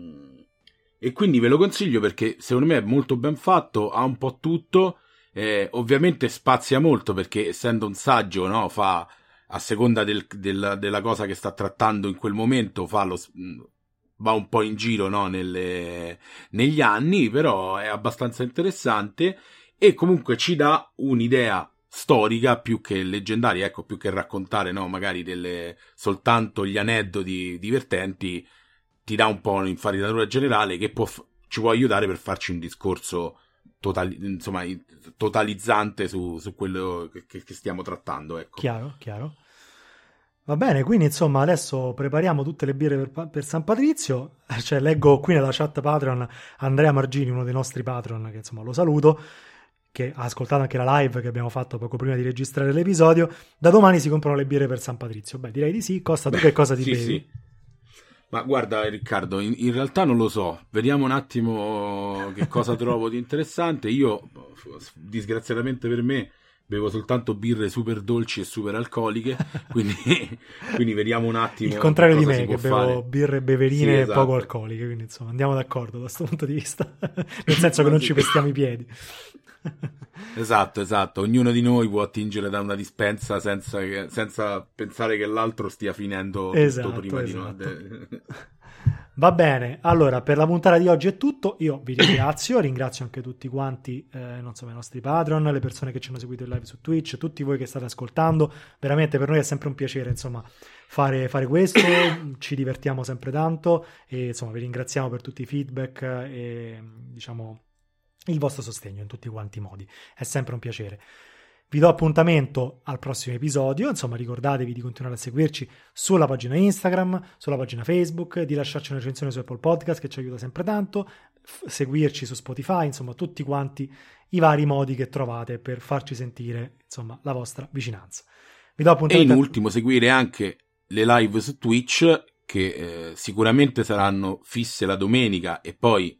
e quindi ve lo consiglio perché secondo me è molto ben fatto, ha un po' tutto, eh, ovviamente spazia molto perché essendo un saggio, no, fa a seconda del, del, della cosa che sta trattando in quel momento, fa lo va un po' in giro, no, nelle, negli anni, però è abbastanza interessante e comunque ci dà un'idea storica più che leggendaria, ecco, più che raccontare, no, magari delle soltanto gli aneddoti divertenti, ti dà un po' un'infarinatura generale che può, ci può aiutare per farci un discorso totali, insomma, totalizzante su, su quello che, che stiamo trattando, ecco. Chiaro, chiaro. Va bene, quindi insomma adesso prepariamo tutte le birre per, per San Patrizio, cioè leggo qui nella chat Patreon Andrea Margini, uno dei nostri Patreon, che insomma lo saluto, che ha ascoltato anche la live che abbiamo fatto poco prima di registrare l'episodio. Da domani si comprano le birre per San Patrizio. Beh, direi di sì. Costa, tu che cosa ti sì, bevi? Sì. Ma guarda Riccardo, in, in realtà non lo so, vediamo un attimo che cosa trovo di interessante. Io, disgraziatamente per me, bevo soltanto birre super dolci e super alcoliche, quindi, quindi vediamo un attimo. Il contrario di me, che bevo fare. birre beverine sì, esatto. poco alcoliche, quindi insomma andiamo d'accordo da questo punto di vista, nel senso che non ci pestiamo i piedi. Esatto, esatto, ognuno di noi può attingere da una dispensa senza, che, senza pensare che l'altro stia finendo esatto, tutto prima esatto. di noi. Va bene, allora per la puntata di oggi è tutto, io vi ringrazio, ringrazio anche tutti quanti, eh, non so, i nostri patron, le persone che ci hanno seguito in live su Twitch, tutti voi che state ascoltando, veramente per noi è sempre un piacere, insomma, fare, fare questo, ci divertiamo sempre tanto e insomma vi ringraziamo per tutti i feedback e diciamo il vostro sostegno in tutti quanti i modi, è sempre un piacere. Vi do appuntamento al prossimo episodio, insomma ricordatevi di continuare a seguirci sulla pagina Instagram, sulla pagina Facebook, di lasciarci una recensione su Apple Podcast che ci aiuta sempre tanto, f- seguirci su Spotify, insomma tutti quanti i vari modi che trovate per farci sentire insomma la vostra vicinanza. Vi do appuntamento. E in ultimo seguire anche le live su Twitch che eh, sicuramente saranno fisse la domenica e poi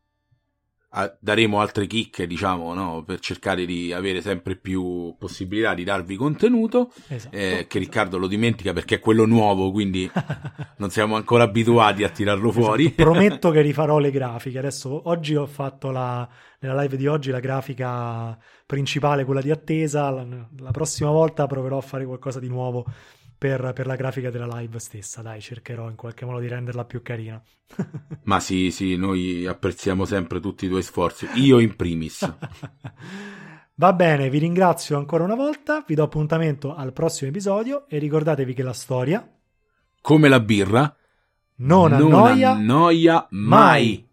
daremo altre chicche, diciamo, no? Per cercare di avere sempre più possibilità di darvi contenuto, esatto, eh, che esatto. Riccardo lo dimentica perché è quello nuovo, quindi non siamo ancora abituati a tirarlo fuori. Esatto. Prometto che rifarò le grafiche. Adesso oggi ho fatto la nella live di oggi la grafica principale, quella di attesa. La, la prossima volta proverò a fare qualcosa di nuovo per, per la grafica della live stessa. Dai, cercherò in qualche modo di renderla più carina. Ma sì, sì, noi apprezziamo sempre tutti i tuoi sforzi, io in primis. Va bene, vi ringrazio ancora una volta, vi do appuntamento al prossimo episodio e ricordatevi che la storia, come la birra, non, non annoia, annoia mai.